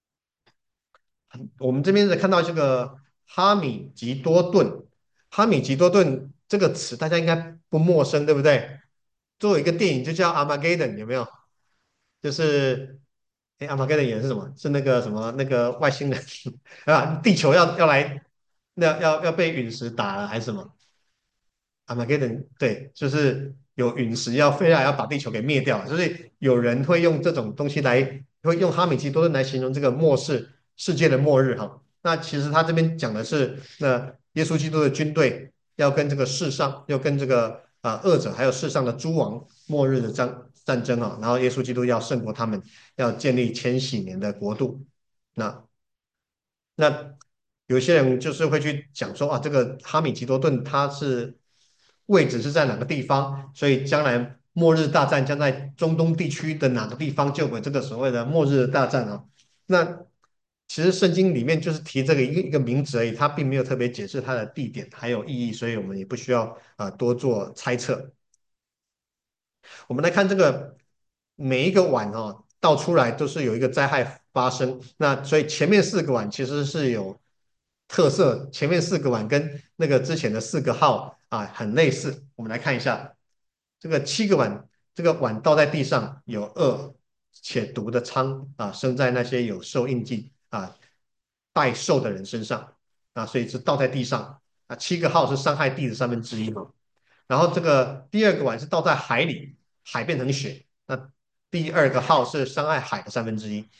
我们这边是看到这个哈米吉多顿，哈米吉多顿这个词大家应该不陌生，对不对？做一个电影就叫《Armageddon》，有没有？就是哎，Armageddon 演的是什么？是那个什么那个外星人啊？地球要要来，那要要被陨石打了还是什么？Armageddon 对，就是有陨石要飞来，要把地球给灭掉，就是有人会用这种东西来，会用哈米吉多顿来形容这个末世世界的末日哈。那其实他这边讲的是，那耶稣基督的军队要跟这个世上，要跟这个啊、恶者还有世上的诸王末日的战战争啊，然后耶稣基督要胜过他们，要建立千禧年的国度。那那有些人就是会去讲说啊，这个哈米吉多顿它是位置是在哪个地方，所以将来末日大战将在中东地区的哪个地方就有这个所谓的末日大战啊。那其实圣经里面就是提这个一个一个名字而已，它并没有特别解释它的地点还有意义，所以我们也不需要啊、呃多做猜测。我们来看这个每一个碗哦，倒出来都是有一个灾害发生。那所以前面四个碗其实是有特色，前面四个碗跟那个之前的四个号啊很类似。我们来看一下这个七个碗，这个碗倒在地上，有恶且毒的疮啊生在那些有受印记啊拜寿的人身上啊，所以是倒在地上啊。七个号是伤害地的三分之一嘛。然后这个第二个碗是倒在海里，海变成血。那第二个号是伤害海的三分之一。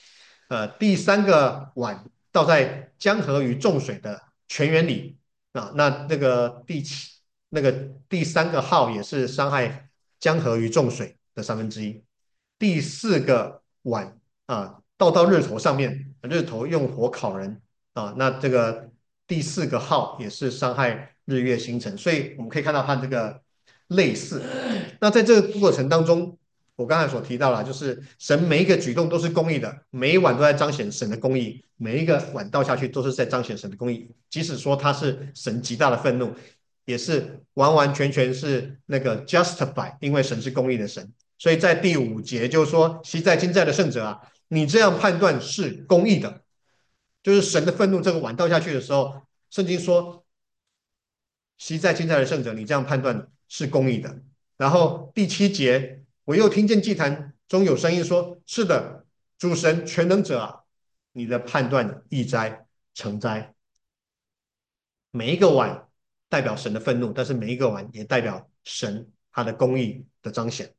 呃，第三个碗倒在江河与众水的泉源里啊，那那个第七那个第三个号也是伤害江河与众水的三分之一。第四个碗啊，倒到日头上面，日头用火烤人啊，那这个第四个号也是伤害日月星辰，所以我们可以看到它这个类似。那在这个过程当中，我刚才所提到了，就是神每一个举动都是公义的，每一碗都在彰显神的公义，每一个碗倒下去都是在彰显神的公义。即使说它是神极大的愤怒，也是完完全全是那个 justify，因为神是公义的神。所以在第五节就是说，昔在今在的圣者啊，你这样判断是公义的，就是神的愤怒这个碗倒下去的时候，圣经说昔在今在的圣者，你这样判断是公义的。然后第七节，我又听见祭坛中有声音说：是的，主神全能者啊，你的判断易哉，成哉。每一个碗代表神的愤怒，但是每一个碗也代表神他的公义的彰显。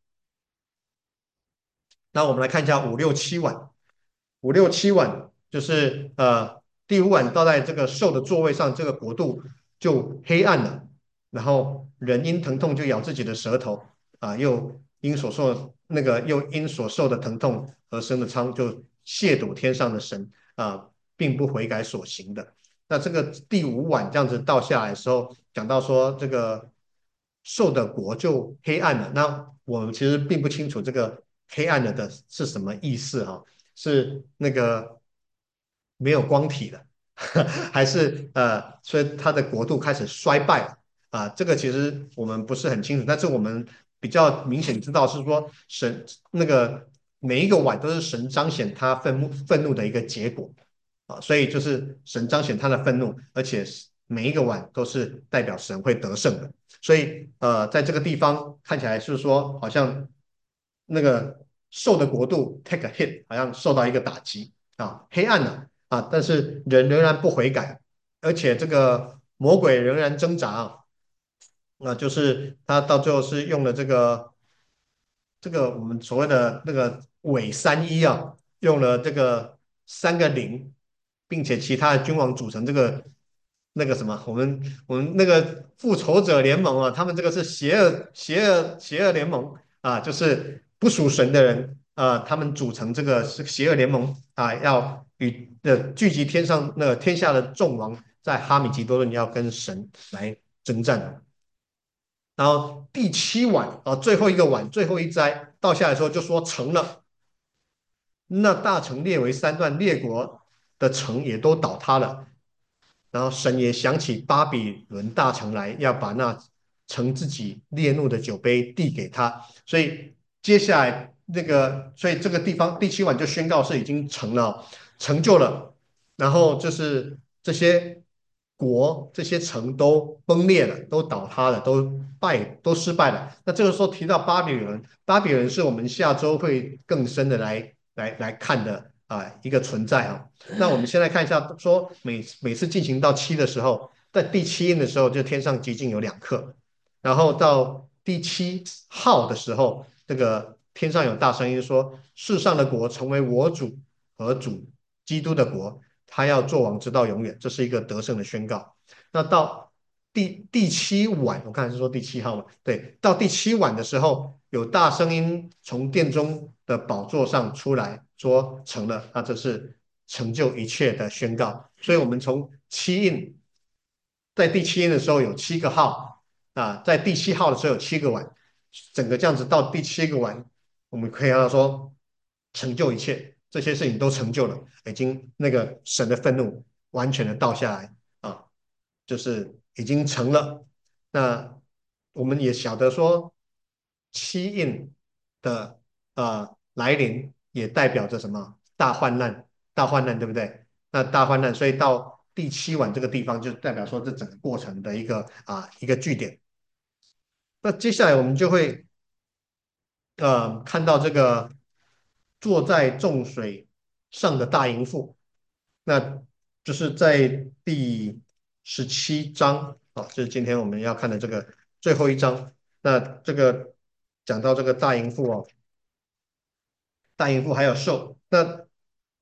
那我们来看一下五六七碗，五六七碗就是呃第五碗倒在这个兽的座位上，这个国度就黑暗了，然后人因疼痛就咬自己的舌头啊，又因所受那个又因所受的疼痛而生的疮，就亵渎天上的神啊，并不悔改所行的。那这个第五碗这样子倒下来的时候，讲到说这个兽的国就黑暗了。那我们其实并不清楚这个黑暗了的是什么意思哈、哦，是那个没有光体了，还是呃，所以它的国度开始衰败了啊？这个其实我们不是很清楚，但是我们比较明显知道是说神那个每一个碗都是神彰显他愤怒愤怒的一个结果。啊，所以就是神彰显他的愤怒，而且每一个碗都是代表神会得胜的。所以呃，在这个地方看起来是说，好像那个兽的国度 take a hit，好像受到一个打击啊，黑暗了啊，但是人仍然不悔改，而且这个魔鬼仍然挣扎啊，那就是他到最后是用了这个这个我们所谓的那个伪三一啊，用了这个三个零，并且其他的君王组成这个那个什么，我们我们那个复仇者联盟啊，他们这个是邪恶邪恶邪恶联盟啊，就是不属神的人啊，他们组成这个是邪恶联盟啊，要与的聚集天上那个天下的众王，在哈米吉多顿要跟神来征战。然后第七碗啊，最后一个碗，最后一摘倒下来的时候，就说成了。那大城列为三段，列国的城也都倒塌了。然后神也想起巴比伦大城来，要把那盛自己烈怒的酒杯递给他。所以接下来那个，所以这个地方第七晚就宣告是已经成了，成就了。然后就是这些国、这些城都崩裂了，都倒塌了，都败，都失败了。那这个时候提到巴比伦，巴比伦是我们下周会更深的来来来看的啊、一个存在啊。那我们先来看一下，说每每次进行到七的时候，在第七印的时候，就天上极尽有两颗，然后到第七号的时候，这个天上有大声音说：世上的国成为我主和主基督的国，他要做王直到永远。这是一个得胜的宣告。那到第第七晚，我看是说第七号嘛，对，到第七晚的时候，有大声音从殿中的宝座上出来说成了，那这是成就一切的宣告。所以我们从七印，在第七印的时候有七个号啊，在第七号的时候有七个碗，整个这样子到第七个碗，我们可以看到说成就一切，这些事情都成就了，已经那个神的愤怒完全的倒下来啊，就是已经成了。那我们也晓得说，七印的呃来临也代表着什么？大患难，大患难，对不对？那大患难，所以到第七晚这个地方，就代表说这整个过程的一个啊一个据点。那接下来我们就会呃看到这个坐在众水上的大淫妇，那就是在第十七章啊，就是今天我们要看的这个最后一章。那这个讲到这个大淫妇哦，大淫妇还有兽。那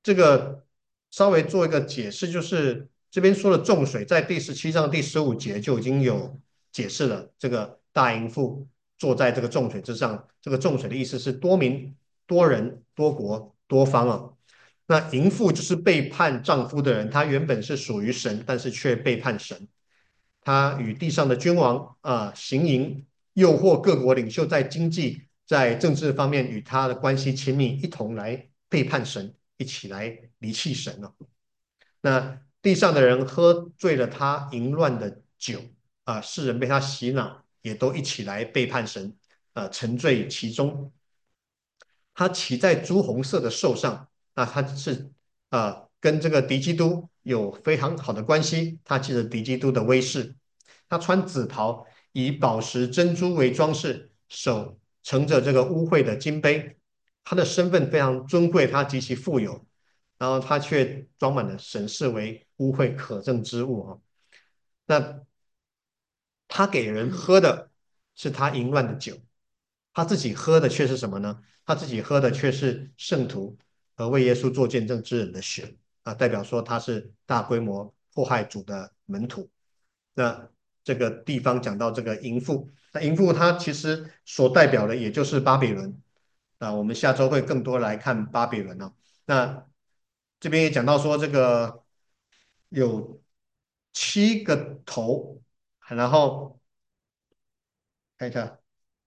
这个稍微做一个解释，就是这边说的重水，在第十七章第十五节就已经有解释了。这个大淫妇坐在这个重水之上，这个重水的意思是多民、多人、多国、多方啊。那淫妇就是背叛丈夫的人，她原本是属于神，但是却背叛神。她与地上的君王啊行淫，诱惑各国领袖在经济、在政治方面与他的关系亲密，一同来背叛神，一起来离弃神了。那地上的人喝醉了他淫乱的酒啊，世人被他洗脑，也都一起来背叛神，啊，沉醉其中。他骑在朱红色的兽上，那他是啊，跟这个敌基督有非常好的关系。他借着敌基督的威势，他穿紫袍，以宝石、珍珠为装饰，手盛着这个污秽的金杯。他的身份非常尊贵，他极其富有，然后他却装满了神视为污秽可憎之物啊。那他给人喝的是他淫乱的酒，他自己喝的却是什么呢？他自己喝的却是圣徒和为耶稣做见证之人的血啊，代表说他是大规模迫害主的门徒。那这个地方讲到这个淫妇，那淫妇它其实所代表的也就是巴比伦啊。我们下周会更多来看巴比伦哦。那这边也讲到说，这个有七个头，然后看一下。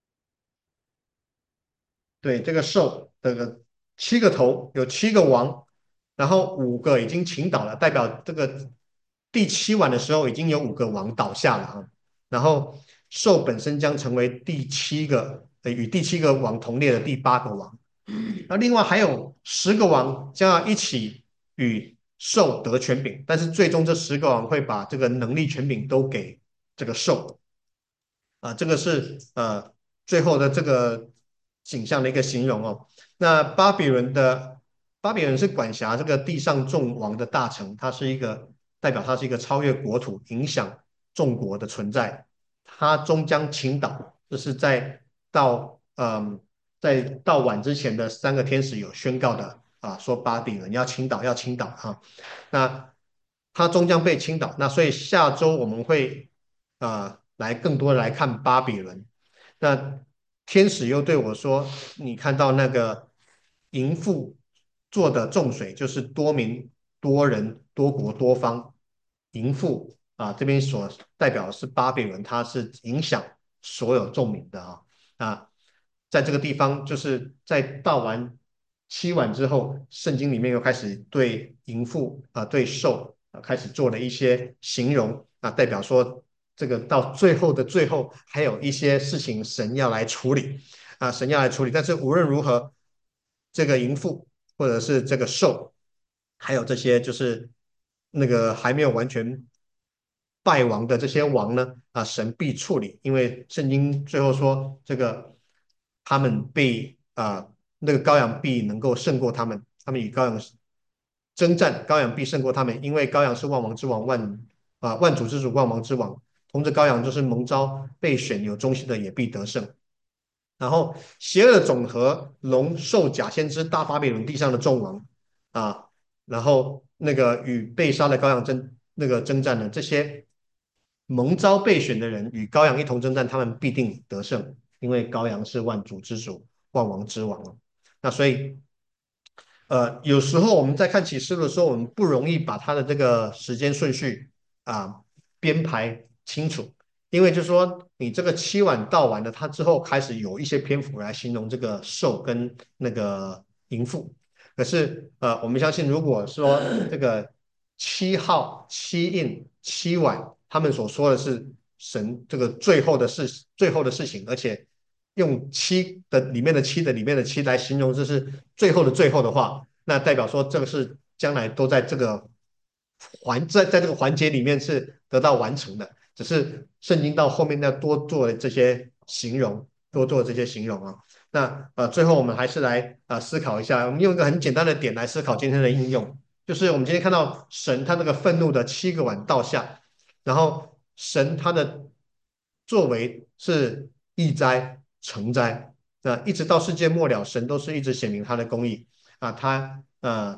对，这个兽这个七个头有七个王，然后五个已经倾倒了，代表这个第七晚的时候已经有五个王倒下了啊。然后兽本身将成为第七个，呃，与第七个王同列的第八个王。那另外还有十个王将要一起与兽得权柄，但是最终这十个王会把这个能力权柄都给这个兽。啊，这个是呃最后的这个景象的一个形容哦。那巴比伦的巴比伦是管辖这个地上众王的大臣，它是一个代表，它是一个超越国土、影响众国的存在。它终将倾倒，这是在到嗯在到晚之前的三个天使有宣告的啊，说巴比伦要倾倒，要倾倒啊。那它终将被倾倒。那所以下周我们会啊、来更多来看巴比伦。那天使又对我说：“你看到那个淫妇做的重水，就是多民、多人、多国、多方。淫妇啊，这边所代表的是巴比伦，它是影响所有众民的啊啊，在这个地方，就是在道完七晚之后，圣经里面又开始对淫妇啊、对兽啊开始做了一些形容啊，代表说这个到最后的最后，还有一些事情神要来处理啊，神要来处理。但是无论如何，这个淫妇或者是这个兽，还有这些就是那个还没有完全败亡的这些王呢，啊，神必处理，因为圣经最后说这个他们被啊那个羔羊必能够胜过他们，他们与羔羊征战，羔羊必胜过他们，因为羔羊是万王之王，万啊万主之主，万王之王。同着羔羊就是蒙召被选有忠心的也必得胜。然后邪恶的总和，龙兽假先知大巴比伦地上的众王啊，然后那个与被杀的羔羊争那个征战的这些蒙召备选的人与羔羊一同征战，他们必定得胜，因为羔羊是万主之主，万王之王。那所以呃，有时候我们在看启示录的时候，我们不容易把它的这个时间顺序啊编排清楚，因为就是说你这个七晚到完了，它之后开始有一些篇幅来形容这个兽跟那个淫妇。可是呃，我们相信，如果说这个七号、七印、七晚，他们所说的是神这个最后的事、最后的事情，而且用七的里面的七的里面的七来形容这是最后的最后的话，那代表说这个是将来都在这个环在在这个环节里面是得到完成的，只是圣经到后面要多做这些形容，多做这些形容啊。那呃，最后我们还是来啊、呃、思考一下，我们用一个很简单的点来思考今天的应用，就是我们今天看到神他那个愤怒的七个碗倒下，然后神他的作为是易灾成灾，那一直到世界末了，神都是一直显明他的公义啊，他呃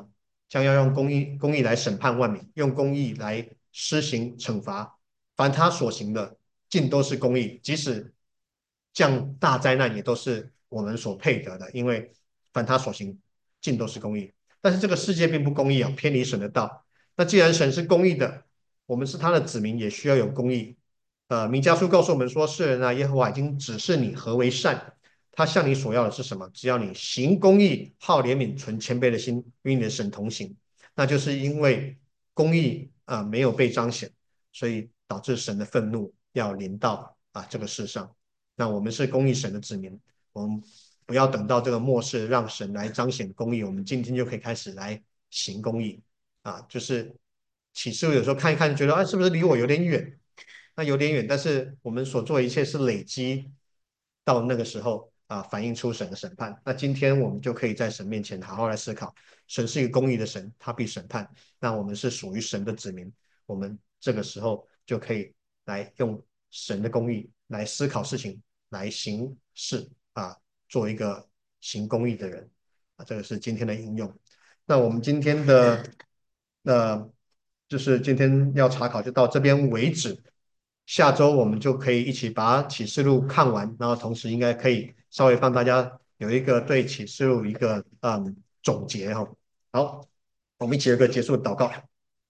将要用公义公义来审判万民，用公义来施行惩罚。凡他所行的，尽都是公义，即使降大灾难，也都是我们所配得的，因为凡他所行，尽都是公义。但是这个世界并不公义啊，偏离神的道。那既然神是公义的，我们是他的子民，也需要有公义。呃，弥迦书告诉我们说：世人啊，耶和华已经指示你何为善，他向你所要的是什么？只要你行公义、好怜悯、存谦卑的心，与你的神同行。那就是因为公义啊、呃、没有被彰显，所以导致神的愤怒要临到啊这个世上。那我们是公义神的子民，我们不要等到这个末世让神来彰显公义，我们今天就可以开始来行公义啊。就是启示录有时候看一看，觉得啊是不是离我有点远？那有点远，但是我们所做的一切是累积到那个时候啊，反映出神的审判。那今天我们就可以在神面前好好来思考，神是一个公义的神，他必审判。那我们是属于神的子民，我们这个时候就可以来用神的公义来思考事情，来行事啊，做一个行公义的人啊。这个是今天的应用。那我们今天的呃，就是今天要查考就到这边为止。下周我们就可以一起把启示录看完，然后同时应该可以稍微帮大家有一个对启示录一个嗯总结哈。好，我们一起有个结束祷告。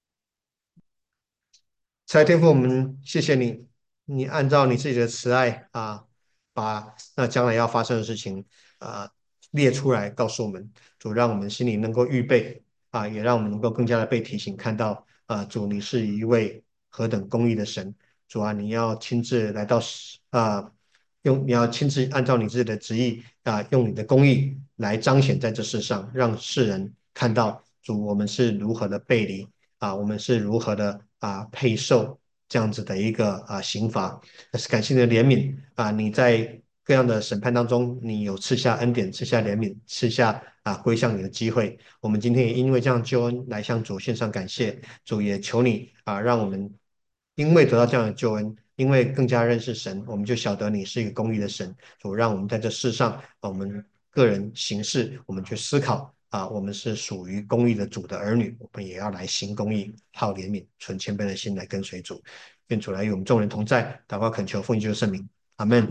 慈爱天父，我们谢谢你，你按照你自己的慈爱啊，把那将来要发生的事情啊列出来告诉我们，主让我们心里能够预备啊，也让我们能够更加的被提醒，看到啊，主你是一位何等公义的神，主啊，你要亲自来到啊，用你要亲自按照你自己的旨意啊，用你的公义来彰显在这世上，让世人看到主我们是如何的背离。啊，我们是如何的啊配受这样子的一个啊刑罚。但是感谢你的怜悯啊，你在各样的审判当中，你有赐下恩典，赐下怜悯，赐下啊归向你的机会。我们今天也因为这样救恩来向主献上感谢，主也求你啊，让我们因为得到这样的救恩。因为更加认识神，我们就晓得你是一个公义的神。主让我们在这世上，我们个人行事，我们去思考啊，我们是属于公义的主的儿女，我们也要来行公义，好怜悯，存谦卑的心来跟随主。愿主来与我们众人同在，祷告恳求奉耶稣圣名，阿门。